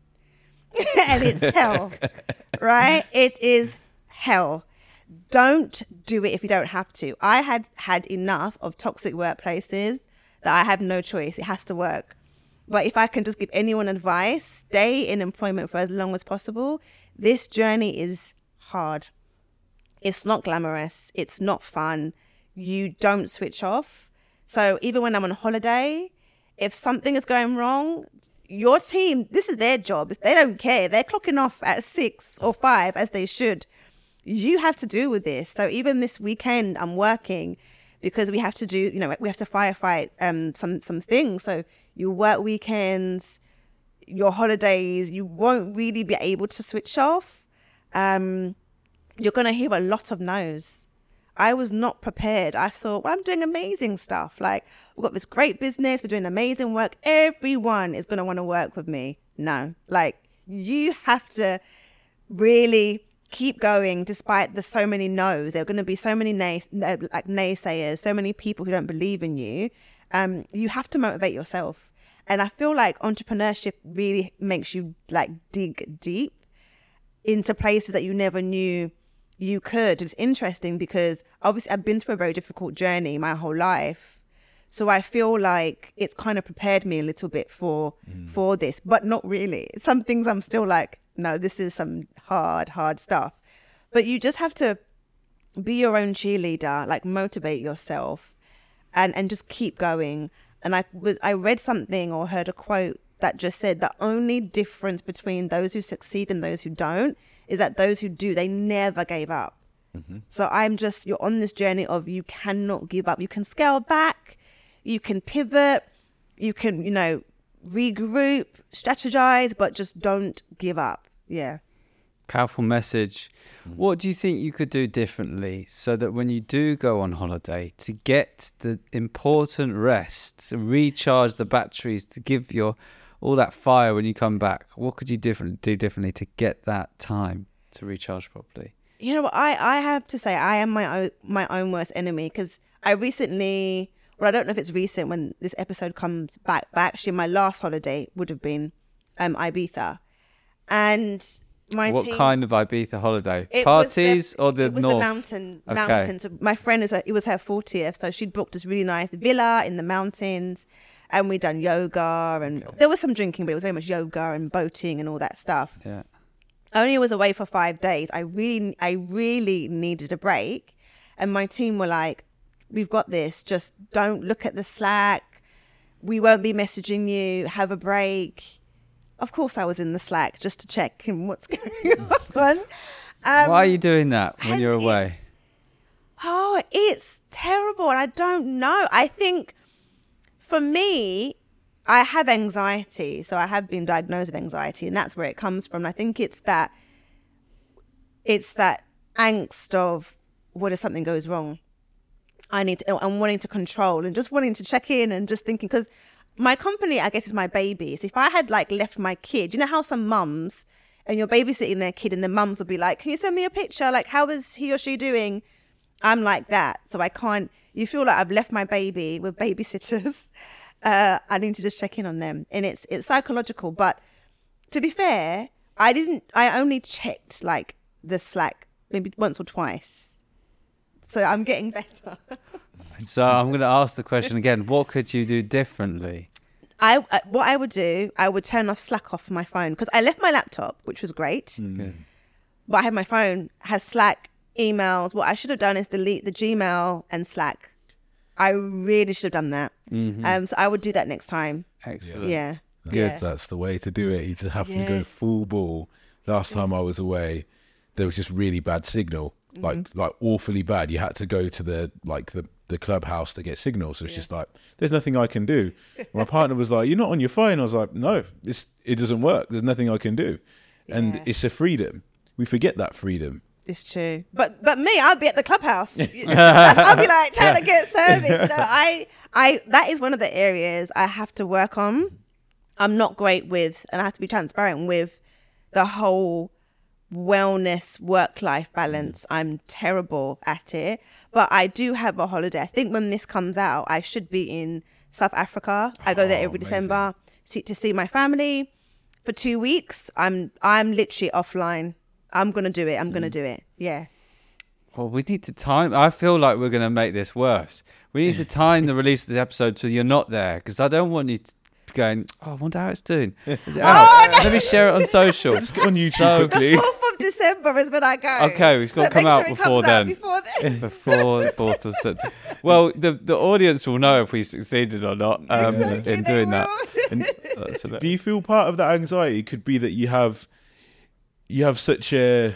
and it's hell, right? It is hell. Don't do it if you don't have to. I had enough of toxic workplaces that I have no choice. It has to work. But if I can just give anyone advice, stay in employment for as long as possible. This journey is hard. It's not glamorous. It's not fun. You don't switch off. So even when I'm on holiday, if something is going wrong, your team, this is their job. They don't care. They're clocking off at 6 or 5 as they should. You have to deal with this. So even this weekend, I'm working because we have to do, we have to firefight some things. So you work weekends, your holidays, you won't really be able to switch off. You're going to hear a lot of no's. I was not prepared. I thought, well, I'm doing amazing stuff. Like, we've got this great business. We're doing amazing work. Everyone is going to want to work with me. No, you have to really keep going despite the so many no's. There are going to be so many naysayers, so many people who don't believe in you. You have to motivate yourself. And I feel like entrepreneurship really makes you like dig deep into places that you never knew you could. It's interesting because obviously I've been through a very difficult journey my whole life. So I feel like it's kind of prepared me a little bit for this, but not really. Some things I'm still like, no, this is some hard stuff. But you just have to be your own cheerleader, like motivate yourself and just keep going. And I read something or heard a quote that just said the only difference between those who succeed and those who don't is that those who do, they never gave up. So you're on this journey of you cannot give up. You can scale back, you can pivot, you can, regroup, strategize, but just don't give up. Yeah. Powerful message. What do you think you could do differently so that when you do go on holiday, to get the important rest, to recharge the batteries, to give your all that fire when you come back, what could you do differently to get that time to recharge properly? You know what? I have to say I am my own worst enemy, because I recently, well, I don't know if it's recent when this episode comes back, but actually my last holiday would have been Ibiza. And what kind of Ibiza holiday? Parties or the north? It was the mountain. So my friend, it was her 40th, so she'd booked this really nice villa in the mountains, and we'd done yoga, and there was some drinking, but it was very much yoga and boating and all that stuff. Yeah. I only was away for 5 days. I really needed a break, and my team were like, "We've got this. Just don't look at the Slack. We won't be messaging you. Have a break." Of course, I was in the Slack just to check what's going on. Why are you doing that when you're away? It's terrible. And I don't know. I think for me, I have anxiety. So I have been diagnosed with anxiety, and that's where it comes from. I think it's that angst of, what if something goes wrong? I'm wanting to control and just wanting to check in and just thinking, because my company, I guess, is my baby. So if I had left my kid, you know how some mums, and you're babysitting their kid and the mums will be like, "Can you send me a picture? Like, how is he or she doing?" I'm like that. So I can't, you feel like I've left my baby with babysitters. I need to just check in on them. And it's psychological. But to be fair, I only checked the Slack maybe once or twice. So I'm getting better. So I'm going to ask the question again. What could you do differently? What I would do, I would turn off Slack off my phone, because I left my laptop, which was great. But I had my phone, has Slack, emails. What I should have done is delete the Gmail and Slack. I really should have done that. So I would do that next time. Excellent. Yeah. Good. Yeah. That's the way to do it. You just have to go full ball. Last time I was away, there was just really bad signal, like awfully bad. You had to go to the clubhouse to get signal. So it's just there's nothing I can do. My partner was like, "You're not on your phone." I was like, "No, it doesn't work. There's nothing I can do." And it's a freedom. We forget that freedom. It's true. But me, I'll be at the clubhouse. I'll be trying to get service. That is one of the areas I have to work on. I'm not great with, and I have to be transparent with, the whole wellness work-life balance. I'm terrible at it, but I do have a holiday. I think when this comes out, I should be in South Africa. I go there every December to see my family for 2 weeks. I'm literally offline. I'm going to do it. Yeah. Well, we need to time. I feel like we're going to make this worse. We need to time the release of the episode so you're not there, because I don't want you to going, "Oh, I wonder how it's doing. Is it out? No. Let me share it on social." Just get on YouTube quickly. The 4th of December is when I go. Okay, we've got to come out before then. Before the 4th of September. Well, the audience will know if we succeeded or not in doing that. Do you feel part of that anxiety could be that you have such a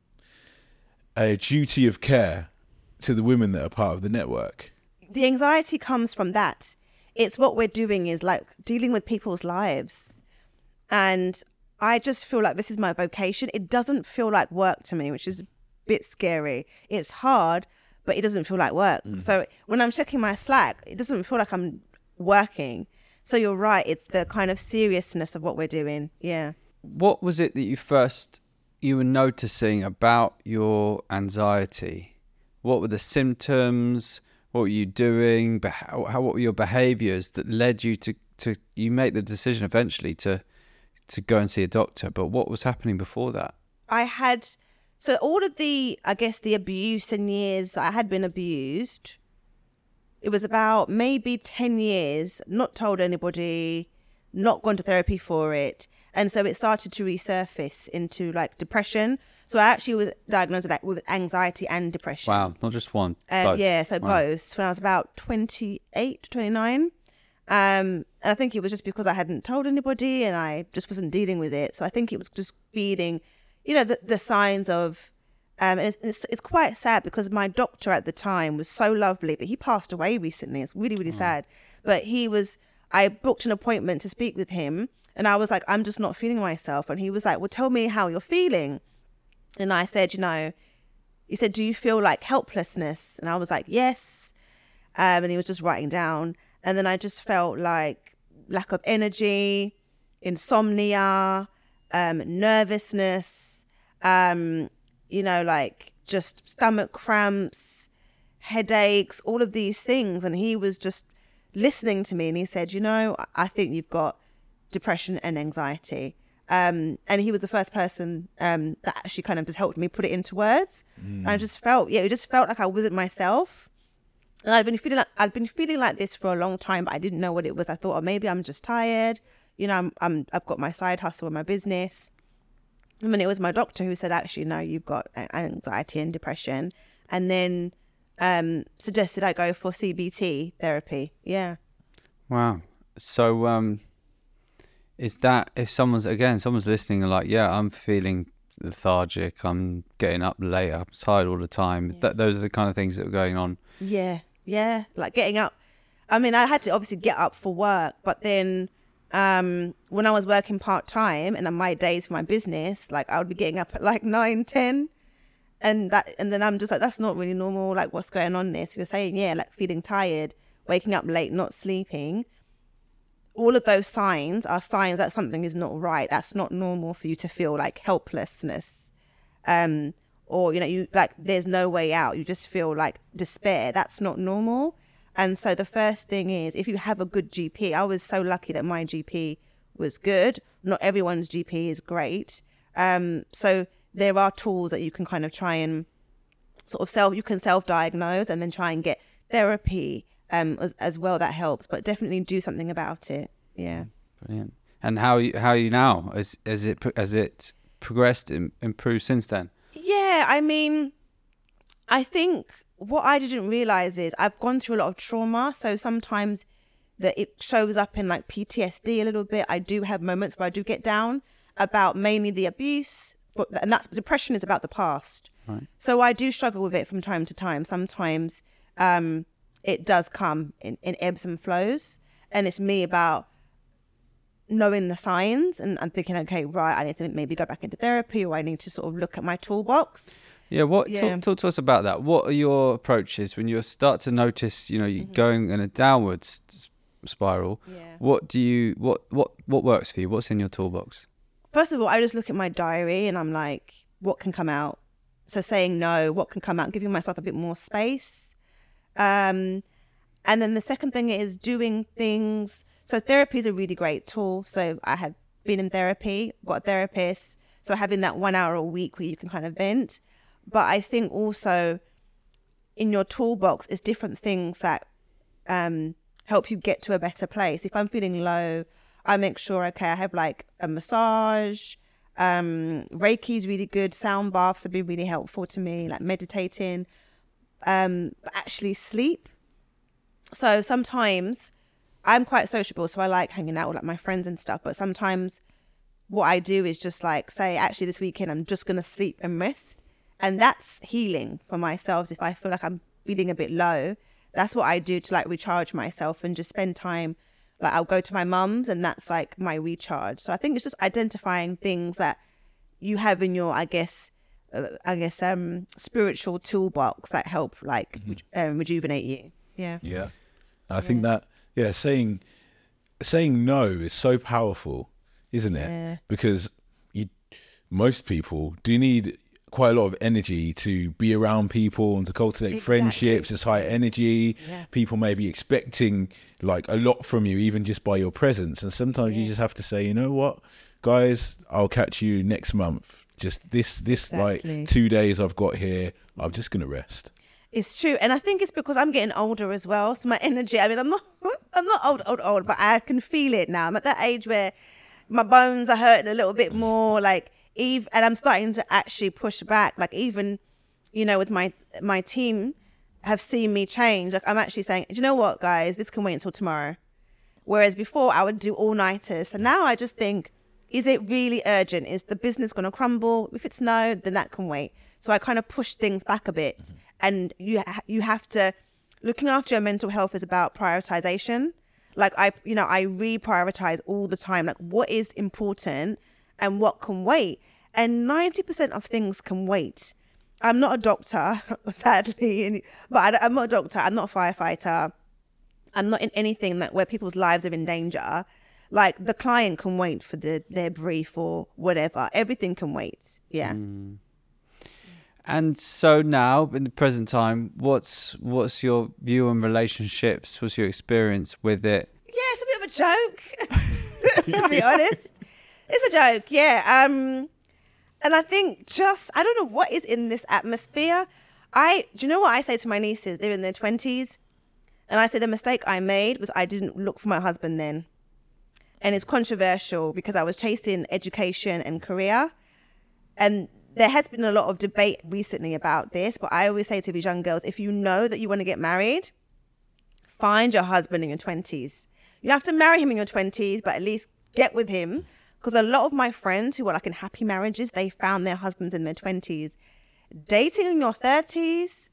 duty of care to the women that are part of the network? The anxiety comes from that. It's what we're doing is dealing with people's lives. And I just feel like this is my vocation. It doesn't feel like work to me, which is a bit scary. It's hard, but it doesn't feel like work. So when I'm checking my Slack, it doesn't feel like I'm working. So you're right. It's the kind of seriousness of what we're doing. Yeah. What was it that you were noticing about your anxiety? What were the symptoms? What were you doing? What were your behaviours that led you to you make the decision eventually to go and see a doctor, but what was happening before that? So all of the abuse and years I had been abused, it was about maybe 10 years, not told anybody, not gone to therapy for it. And so it started to resurface into like depression. So I actually was diagnosed with anxiety and depression. Wow, not just one. Both. Yeah, so Wow. both when I was about 28, 29. And I think it was just because I hadn't told anybody and I just wasn't dealing with it. So I think it was just feeding, the signs of, and it's quite sad because my doctor at the time was so lovely, but he passed away recently. It's really, really sad. But I booked an appointment to speak with him and I was like, I'm just not feeling myself. And he was like, well, tell me how you're feeling. And I said, he said, do you feel like helplessness? And I was like, yes. And he was just writing down. And then I just felt like lack of energy, insomnia, nervousness, like just stomach cramps, headaches, all of these things. And he was just listening to me and he said, I think you've got depression and anxiety. And he was the first person that actually kind of just helped me put it into words. And I just felt, it just felt like I wasn't myself. And I'd been feeling like this for a long time, but I didn't know what it was. I thought, maybe I'm just tired. I've got my side hustle and my business. And then it was my doctor who said, actually, no, you've got anxiety and depression. And then suggested I go for CBT therapy. Yeah. Wow. So is that if someone's listening and like, yeah, I'm feeling lethargic, I'm getting up late, I'm tired all the time. Yeah. Those are the kind of things that are going on. Yeah. Like getting up. I mean, I had to obviously get up for work, but then when I was working part-time and on my days for my business, like I would be getting up at like 9, 10. And then I'm just like, that's not really normal. Like, what's going on there? So you're saying, like feeling tired, waking up late, not sleeping. All of those signs are signs that something is not right. That's not normal for you to feel like helplessness. Or, you like there's no way out. You just feel like despair. That's not normal. And so the first thing is, if you have a good GP, I was so lucky that my GP was good. Not everyone's GP is great. So there are tools that you can kind of try and sort of you can self-diagnose and then try and get therapy as well. That helps, but definitely do something about it. Yeah. Brilliant. And how are you now? Has it progressed, improved since then? Yeah, I mean, I think what I didn't realize is I've gone through a lot of trauma. So sometimes that it shows up in like PTSD a little bit. I do have moments where I do get down about mainly the abuse, and that's depression is about the past. Right. So I do struggle with it from time to time. Sometimes it does come in ebbs and flows, and it's me about knowing the signs and I'm thinking, okay, right, I need to maybe go back into therapy, or I need to sort of look at my toolbox. Yeah, talk to us about that. What are your approaches when you start to notice, you're going in a downwards spiral? Yeah. What works for you? What's in your toolbox? First of all, I just look at my diary and I'm like, what can come out? So saying no, what can come out, giving myself a bit more space. And then the second thing is doing things. So therapy is a really great tool. So I have been in therapy, got a therapist. So having that 1 hour a week where you can kind of vent. But I think also in your toolbox is different things that help you get to a better place. If I'm feeling low, I make sure, okay, I have like a massage. Reiki is really good. Sound baths have been really helpful to me, like meditating. Actually sleep. So sometimes I'm quite sociable, so I like hanging out with like my friends and stuff. But sometimes what I do is just like say, actually this weekend I'm just going to sleep and rest. And that's healing for myself. If I feel like I'm feeling a bit low, that's what I do to like recharge myself and just spend time. Like I'll go to my mum's and that's like my recharge. So I think it's just identifying things that you have in your, spiritual toolbox that help like rejuvenate you. Yeah. Yeah. I think that, saying no is so powerful, isn't it? Yeah. Because most people do need quite a lot of energy to be around people and to cultivate friendships. It's high energy. Yeah. People may be expecting like a lot from you, even just by your presence. And sometimes you just have to say, you know what, guys, I'll catch you next month. Just this like 2 days I've got here, I'm just going to rest. It's true. And I think it's because I'm getting older as well. So my energy, I mean, I'm not old, but I can feel it now. I'm at that age where my bones are hurting a little bit more, like, and I'm starting to actually push back. Like, even, you know, with my team have seen me change. Like, I'm actually saying, do you know what, guys, this can wait until tomorrow. Whereas before I would do all-nighters. So now I just think, is it really urgent? Is the business going to crumble? If it's no, then that can wait. So I kind of push things back a bit. Mm-hmm. And you have to, looking after your mental health is about prioritization. Like, I reprioritize all the time. Like, what is important and what can wait? And 90% of things can wait. I'm not a doctor, sadly, but I'm not a doctor. I'm not a firefighter. I'm not in anything where people's lives are in danger. Like, the client can wait for their brief or whatever. Everything can wait. Yeah. Mm. And so now, in the present time, what's your view on relationships? What's your experience with it? Yeah, it's a bit of a joke, to be honest. It's a joke, yeah. And I think I don't know what is in this atmosphere. Do you know what I say to my nieces? They're in their 20s. And I say the mistake I made was I didn't look for my husband then. And it's controversial because I was chasing education and career. And there has been a lot of debate recently about this, but I always say to these young girls, if you know that you want to get married, find your husband in your 20s. You don't have to marry him in your 20s, but at least get with him. Because a lot of my friends who were like in happy marriages, they found their husbands in their 20s. Dating in your 30s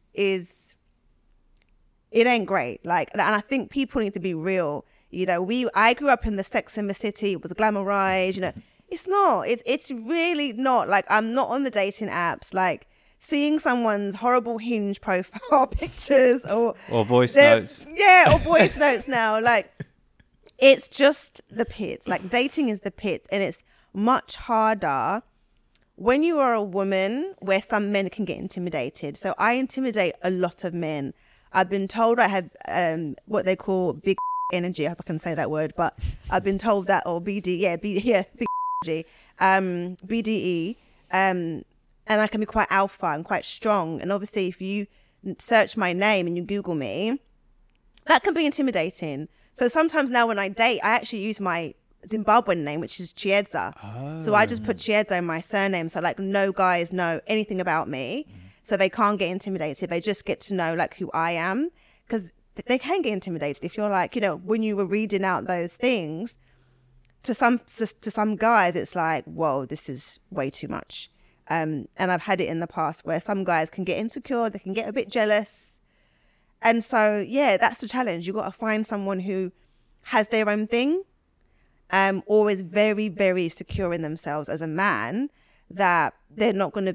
it ain't great. Like, and I think people need to be real. You know, I grew up in the Sex and the City. It was glamorized, you know. It's not. It's really not. Like, I'm not on the dating apps. Like, seeing someone's horrible Hinge profile pictures or voice notes. Yeah, or voice notes now. Like, it's just the pits. Like, dating is the pits, and it's much harder when you are a woman, where some men can get intimidated. So I intimidate a lot of men. I've been told I have what they call big energy. I hope I can say that word, but I've been told that, or BD, big energy, BDE, and I can be quite alpha and quite strong. And obviously, if you search my name and you Google me, that can be intimidating. So sometimes now when I date, I actually use my Zimbabwean name, which is Chiedza. Oh. So I just put Chiedza in my surname. So like, no guys know anything about me. So they can't get intimidated. They just get to know like who I am, because they can get intimidated if you're like, you know, when you were reading out those things to some guys, it's like, whoa, this is way too much. And I've had it in the past where some guys can get insecure, they can get a bit jealous. And so, yeah, that's the challenge. You've got to find someone who has their own thing, or is very, very secure in themselves as a man, that they're not going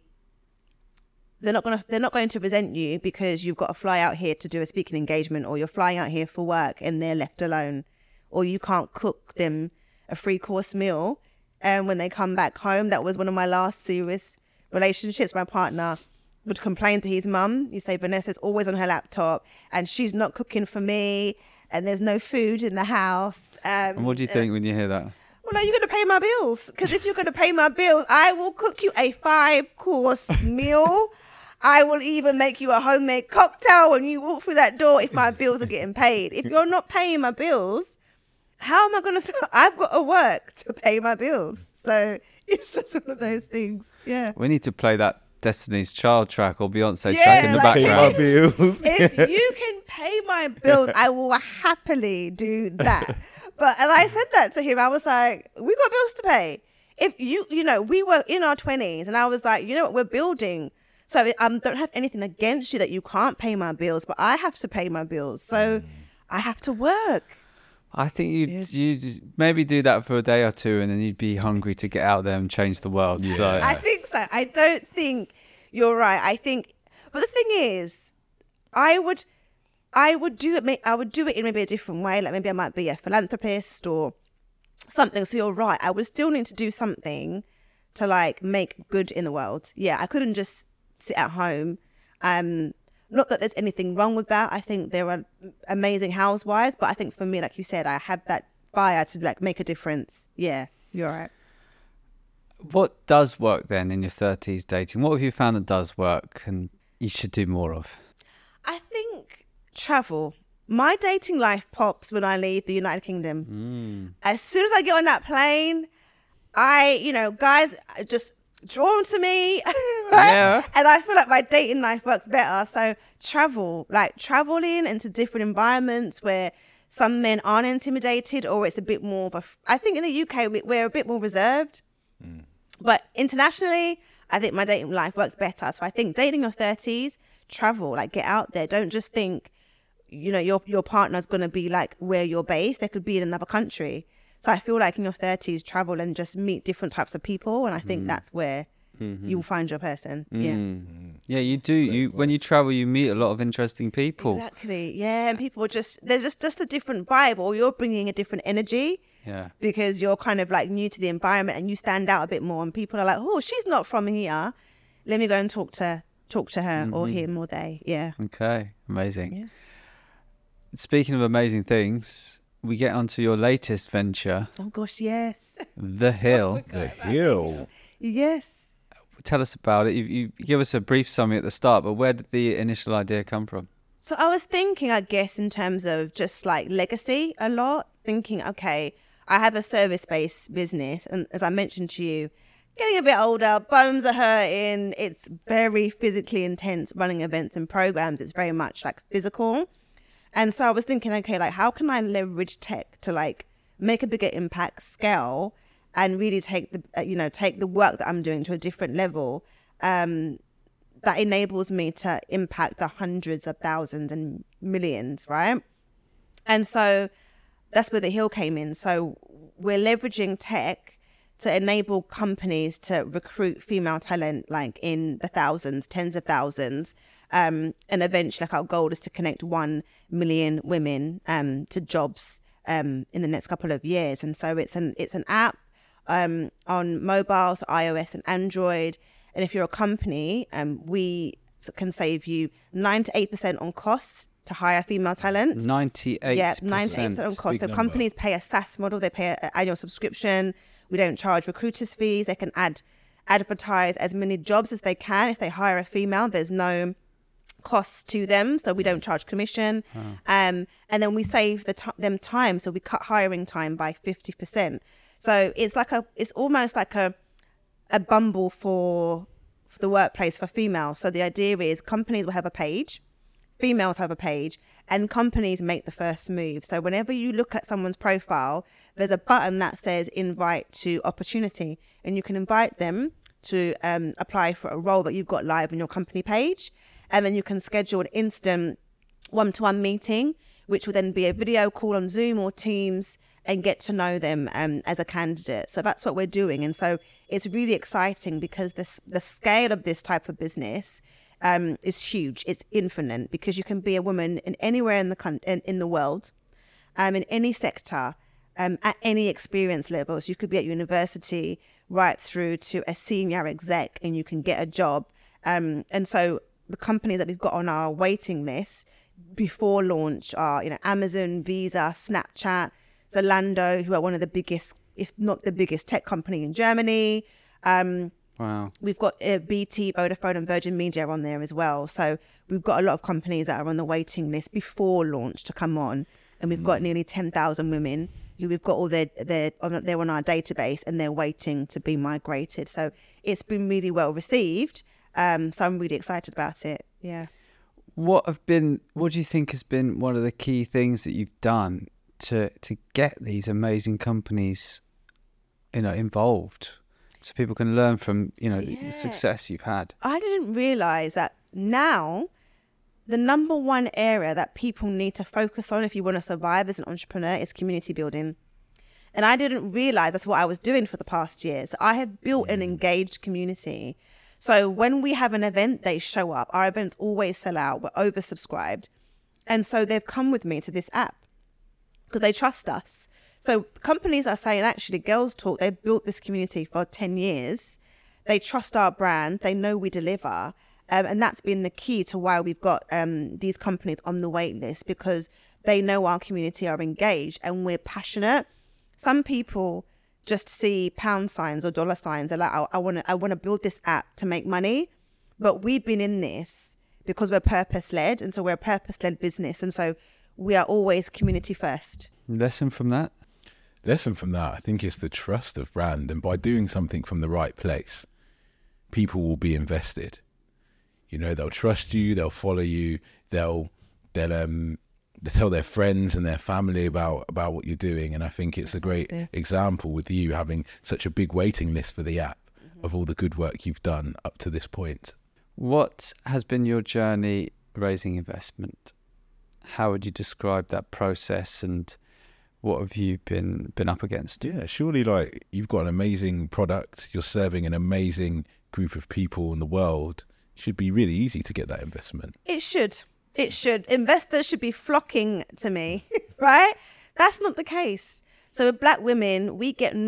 to resent you because you've got to fly out here to do a speaking engagement, or you're flying out here for work and they're left alone, or you can't cook them a 3-course meal. And when they come back home, that was one of my last serious relationships. My partner would complain to his mum. He'd say, Vanessa's always on her laptop and she's not cooking for me and there's no food in the house. And what do you think when you hear that? Well, like, you're going to pay my bills, because if you're going to pay my bills, I will cook you a 5-course meal. I will even make you a homemade cocktail when you walk through that door if my bills are getting paid. If you're not paying my bills, how am I going to... I've got to work to pay my bills. So it's just one of those things. Yeah. We need to play that Destiny's Child track or Beyonce track in the background. If you can pay my bills, I will happily do that. And I said that to him. I was like, we got bills to pay. If you know, we were in our 20s and I was like, you know what, we're building. So I don't have anything against you that you can't pay my bills, but I have to pay my bills. So I have to work. I think you'd maybe do that for a day or two and then you'd be hungry to get out there and change the world. Yeah. So I think so. I don't think you're right. But the thing is, I would do it. I would do it in maybe a different way. Like maybe I might be a philanthropist or something. So you're right. I would still need to do something to like make good in the world. Yeah, I couldn't just sit at home. Not that there's anything wrong with that. I think there are amazing housewives, but I think for me, like you said, I have that fire to like make a difference. Yeah, you're right. What does work then in your 30s dating? What have you found that does work and you should do more of? I think travel. My dating life pops when I leave the United Kingdom. As soon as I get on that plane, guys are just drawn to me. Right? Yeah. And I feel like my dating life works better. So traveling into different environments where some men aren't intimidated, or it's a bit more of I think in the UK, we're a bit more reserved. But internationally, I think my dating life works better. So I think dating your 30s, travel, like get out there. Don't just think, your partner's going to be like where you're based. They could be in another country. So I feel like in your 30s, travel and just meet different types of people. And I think that's where you'll find your person. Yeah, you do. When you travel, you meet a lot of interesting people. Exactly. Yeah. And people there's just a different vibe, or you're bringing a different energy. Yeah. Because you're kind of like new to the environment and you stand out a bit more. And people are like, oh, she's not from here. Let me go and talk to her or him or they. Yeah. Okay. Amazing. Yeah. Speaking of amazing things, we get onto your latest venture. Oh, gosh, yes. The Hill. The Hill. Yes. Tell us about it. You give us a brief summary at the start, but where did the initial idea come from? So I was thinking, I guess, in terms of just like legacy a lot, thinking, okay, I have a service-based business. And as I mentioned to you, getting a bit older, bones are hurting. It's very physically intense running events and programs. It's very much like physical. And so I was thinking, okay, like how can I leverage tech to like make a bigger impact, scale, and really take the work that I'm doing to a different level that enables me to impact the hundreds of thousands and millions, right? And so that's where The Hill came in. So we're leveraging tech to enable companies to recruit female talent like in the thousands, tens of thousands. And eventually, like our goal is to connect 1 million women to jobs in the next couple of years. And so it's an app on mobile, so iOS and Android. And if you're a company, we can save you 9 to 8% on costs to hire female talent. 98%. Yeah, 98% on cost. So companies pay a SaaS model. They pay an annual subscription. We don't charge recruiters fees. They can advertise as many jobs as they can. If they hire a female, there's no costs to them, so we don't charge commission. And then we save them time, so we cut hiring time by 50%. So it's almost like a Bumble for the workplace for females. So the idea is companies will have a page, females have a page, and companies make the first move. So whenever you look at someone's profile, there's a button that says invite to opportunity, and you can invite them to apply for a role that you've got live on your company page. And then you can schedule an instant one-to-one meeting, which will then be a video call on Zoom or Teams, and get to know them as a candidate. So that's what we're doing. And so it's really exciting because the scale of this type of business is huge. It's infinite because you can be a woman in anywhere in the world, in any sector, at any experience levels. You could be at university right through to a senior exec and you can get a job. And so the companies that we've got on our waiting list before launch are, Amazon, Visa, Snapchat, Zalando, who are one of the biggest, if not the biggest, tech company in Germany. Wow. We've got BT, Vodafone and Virgin Media on there as well. So we've got a lot of companies that are on the waiting list before launch to come on. And we've got nearly 10,000 women who we've got all they're on our database and they're waiting to be migrated. So it's been really well received. So I'm really excited about it. Yeah. What do you think has been one of the key things that you've done to get these amazing companies, involved, so people can learn from, the success you've had? I didn't realize that now the number one area that people need to focus on if you want to survive as an entrepreneur is community building. And I didn't realize that's what I was doing for the past years. I have built an engaged community. So when we have an event, they show up. Our events always sell out. We're oversubscribed. And so they've come with me to this app because they trust us. So companies are saying, actually, Girls Talk, they've built this community for 10 years they trust our brand, they know we deliver. And that's been the key to why we've got these companies on the wait list, because they know our community are engaged and we're passionate. Some people just see pound signs or dollar signs. They're like, I want to build this app to make money. But we've been in this because we're purpose-led. And so we're a purpose-led business. And so we are always community first. Lesson from that? Lesson from that, I think, is the trust of brand. And by doing something from the right place, people will be invested. You know, they'll trust you, they'll follow you, they'll tell their friends and their family about what you're doing. And I think it's a great example with you having such a big waiting list for the app of all the good work you've done up to this point. What has been your journey raising investment? How would you describe that process, and what have you been up against? Yeah, surely, like, you've got an amazing product, you're serving an amazing group of people in the world. It should be really easy to get that investment. It should. Investors should be flocking to me, right? That's not the case. So with Black women, we get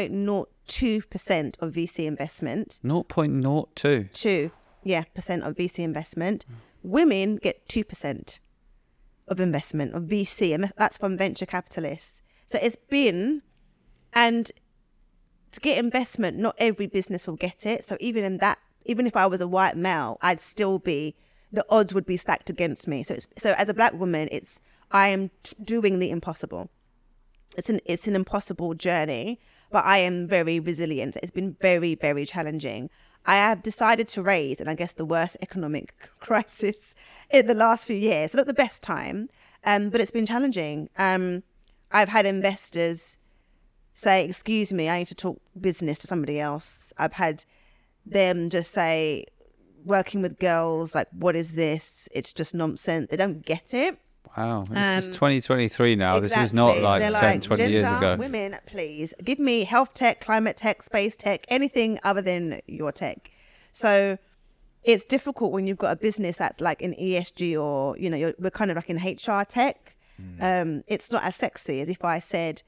0.02% of VC investment. 0.02? percent of VC investment. Women get 2% of investment of VC, and that's from venture capitalists. So it's been, and to get investment, not every business will get it. So even if I was a white male, I'd still be, the odds would be stacked against me. So as a Black woman, I am doing the impossible. It's an impossible journey, but I am very resilient. It's been very, very challenging. I have decided to raise, and I guess the worst economic crisis in the last few years. Not the best time, but it's been challenging. I've had investors say, excuse me, I need to talk business to somebody else. I've had them just say, working with girls, like, what is this? It's just nonsense. They don't get it. Wow. This is 2023 now. Exactly. This is not like They're 10, 20 gender, years ago. Women, please. Give me health tech, climate tech, space tech, anything other than your tech. So it's difficult when you've got a business that's like in ESG, or, you know, we're kind of like in HR tech. It's not as sexy as if I said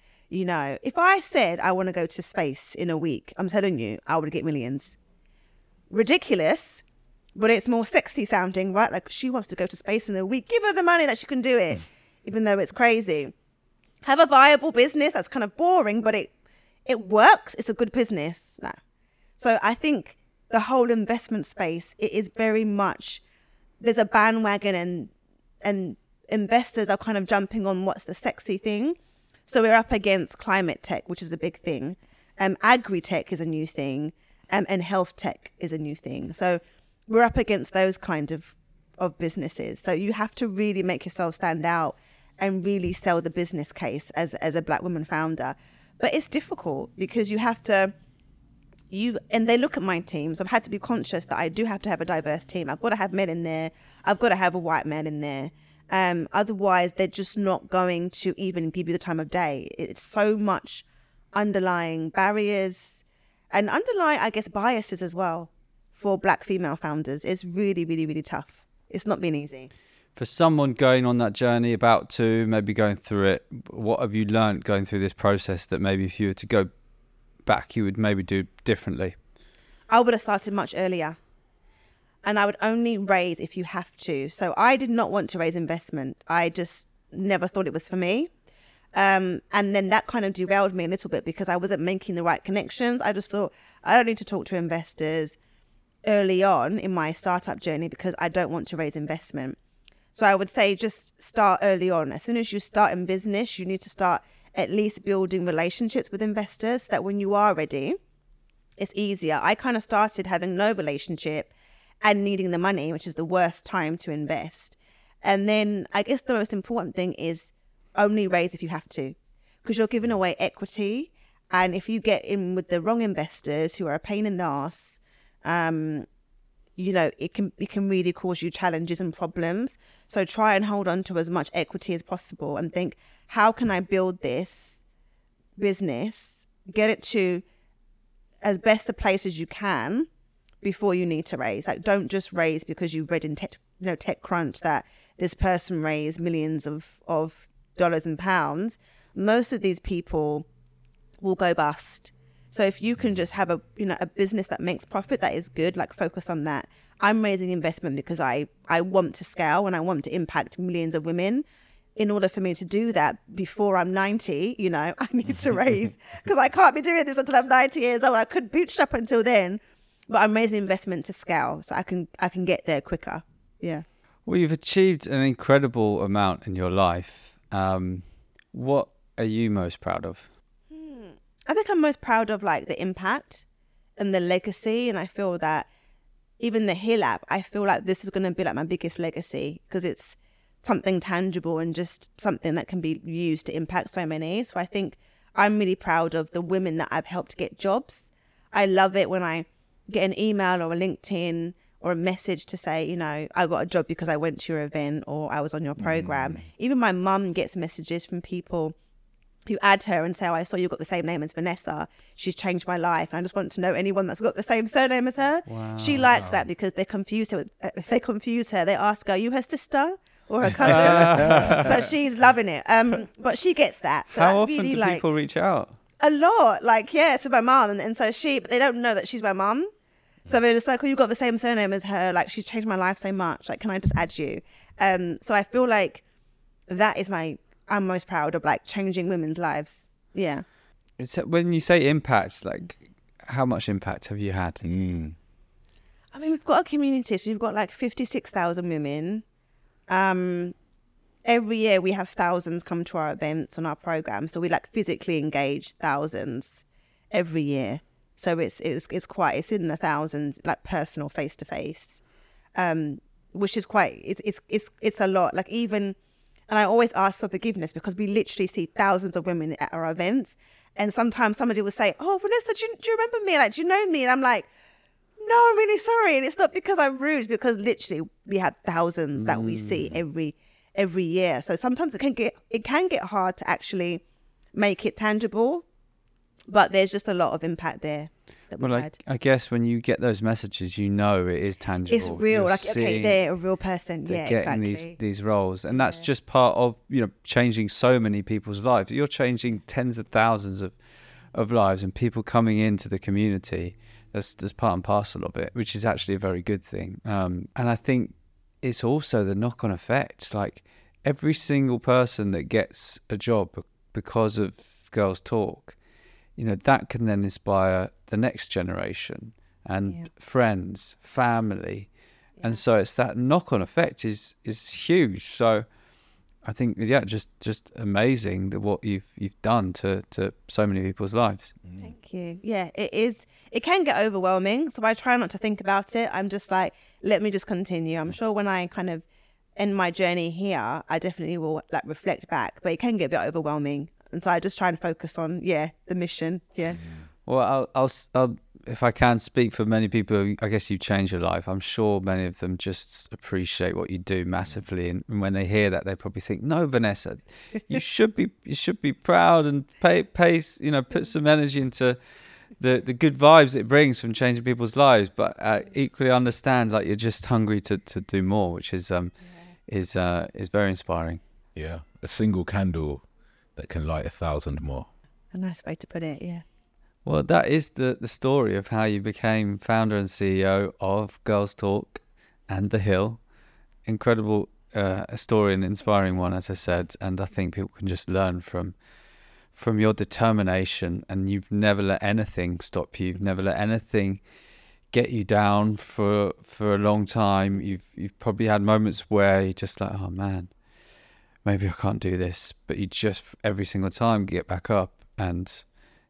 I want to go to space in a week. I'm telling you, I would get millions. Ridiculous. But it's more sexy sounding, right? Like, she wants to go to space in a week. Give her the money that she can do it, even though it's crazy. Have a viable business. That's kind of boring, but it works. It's a good business. No. So I think the whole investment space, it is very much, there's a bandwagon, and investors are kind of jumping on what's the sexy thing. So we're up against climate tech, which is a big thing. Agri-tech is a new thing, and health tech is a new thing. So we're up against those kind of businesses. So you have to really make yourself stand out and really sell the business case as a Black woman founder. But it's difficult because you have to, and they look at my teams. I've had to be conscious that I do have to have a diverse team. I've got to have men in there. I've got to have a white man in there. Otherwise, they're just not going to even give you the time of day. It's so much underlying barriers and underlying, I guess, biases as well. For Black female founders, it's really, really, really tough. It's not been easy. For someone going on that journey, about to maybe going through it, what have you learned going through this process that maybe if you were to go back, you would maybe do differently? I would have started much earlier. And I would only raise if you have to. So I did not want to raise investment. I just never thought it was for me. And then that kind of derailed me a little bit because I wasn't making the right connections. I just thought, I don't need to talk to investors early on in my startup journey because I don't want to raise investment. So I would say just start early on. As soon as you start in business, you need to start at least building relationships with investors so that when you are ready, it's easier. I kind of started having no relationship and needing the money, which is the worst time to invest. And then I guess the most important thing is only raise if you have to, because you're giving away equity. And if you get in with the wrong investors who are a pain in the ass, it can really cause you challenges and problems. So try and hold on to as much equity as possible and think, how can I build this business, get it to as best a place as you can before you need to raise. Like, don't just raise because you've read in TechCrunch that this person raised millions of dollars and pounds. Most of these people will go bust. So if you can just have a business that makes profit, that is good, like focus on that. I'm raising investment because I want to scale and I want to impact millions of women. In order for me to do that before I'm 90, I need to raise, because I can't be doing this until I'm 90 years old. I could bootstrap until then, but I'm raising investment to scale so I can get there quicker. Yeah. Well, you've achieved an incredible amount in your life. What are you most proud of? I think I'm most proud of like the impact and the legacy. And I feel that even the Hill app, I feel like this is going to be like my biggest legacy because it's something tangible and just something that can be used to impact so many. So I think I'm really proud of the women that I've helped get jobs. I love it when I get an email or a LinkedIn or a message to say, I got a job because I went to your event or I was on your program. Even my mum gets messages from people who add her and say, I saw you got the same name as Vanessa. She's changed my life. And I just want to know anyone that's got the same surname as her. Wow. She likes that because they confuse her. If they confuse her, they ask her, are you her sister or her cousin? So she's loving it. But she gets that. So How that's often really do people reach out? A lot. to my mum. And so but they don't know that she's my mum. So they're just like, oh, you got the same surname as her. Like, she's changed my life so much. Like, can I just add you? So I feel like that is I'm most proud of, like, changing women's lives. Yeah. When you say impact, like, how much impact have you had? I mean, we've got a community. So we've got like 56,000 women. Every year we have thousands come to our events on our program. So we like physically engage thousands every year. So it's in the thousands, like personal face to face, which is it's a lot. Like and I always ask for forgiveness because we literally see thousands of women at our events, and sometimes somebody will say, "Oh, Vanessa, do you remember me? Like, do you know me?" And I'm like, "No, I'm really sorry." And it's not because I'm rude, because literally we have thousands that we see every year. So sometimes it can get hard to actually make it tangible. But there's just a lot of impact there that we've had. I guess when you get those messages, it is tangible. It's real. They're a real person. They're getting exactly. these roles. And that's just part of, changing so many people's lives. You're changing tens of thousands of lives, and people coming into the community. That's part and parcel of it, which is actually a very good thing. And I think it's also the knock-on effect. Like, every single person that gets a job because of Girls Talk, that can then inspire the next generation and friends, family. Yeah. And so it's that knock-on effect is huge. So I think, just amazing that what you've done to so many people's lives. Thank you. Yeah, it is. It can get overwhelming. So I try not to think about it. I'm just like, let me just continue. I'm sure when I kind of end my journey here, I definitely will like reflect back, but it can get a bit overwhelming. And so I just try and focus on, the mission. Yeah. Well, I'll if I can speak for many people, I guess you've changed your life. I'm sure many of them just appreciate what you do massively. And when they hear that, they probably think, no, Vanessa, you should be proud and put some energy into the good vibes it brings from changing people's lives. But equally understand, like, you're just hungry to do more, which is very inspiring. Yeah. A single candle that can light 1,000 more. A nice way to put it, yeah. Well, that is the story of how you became founder and CEO of Girls Talk and The Hill. Incredible story, and inspiring one, as I said. And I think people can just learn from your determination. And you've never let anything stop you. You've never let anything get you down for a long time. You've probably had moments where you're just like, oh man, maybe I can't do this, but you just every single time get back up and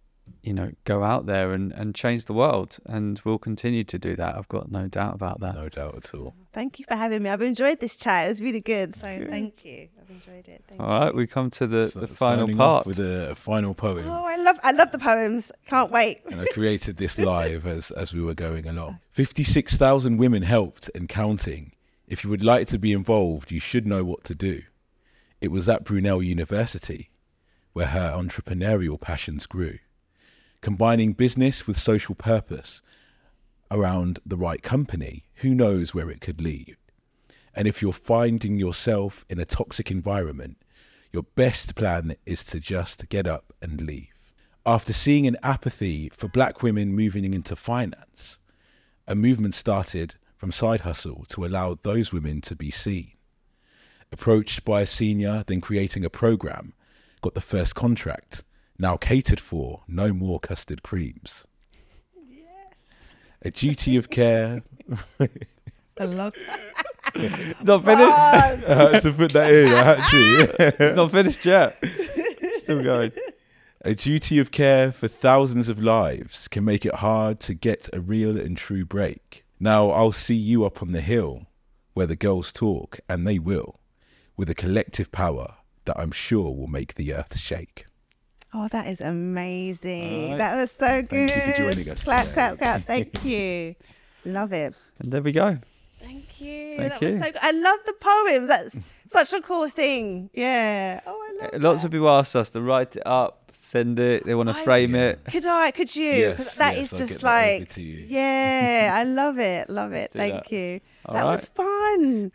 go out there and change the world, and we'll continue to do that. I've got no doubt about that. No doubt at all. Thank you for having me. I've enjoyed this chat. It was really good. So thank you. I've enjoyed it. Thank you. All right, we come to the final part with a final poem. Oh, I love the poems. Can't wait. And I created this live as we were going along. 56,000 women helped and counting. If you would like to be involved, you should know what to do. It was at Brunel University where her entrepreneurial passions grew, combining business with social purpose around the right company. Who knows where it could lead? And if you're finding yourself in a toxic environment, your best plan is to just get up and leave. After seeing an apathy for black women moving into finance, a movement started from Side Hustle to allow those women to be seen. Approached by a senior, then creating a program, got the first contract, now catered for, no more custard creams. Yes. A duty of care. I love that. Not finished. I had to put that in, I had to. Not finished yet. Still going. A duty of care for thousands of lives can make it hard to get a real and true break. Now I'll see you up on the hill where the girls talk, and they will, with a collective power that I'm sure will make the earth shake. Oh, that is amazing. Right. That was so good. Thank you for joining us Clap, today. clap, clap. Thank you. Love it. And there we go. Thank you. Thank That you. was so good. I love the poems. That's such a cool thing. Yeah. Oh, I love Lots that. of people ask us to write it up, send it. They want to frame it. Could you? Yes, Because that yes, is I'll just get that over like, to you. yeah, I love it. Love it. do Thank that. you. All That was fun.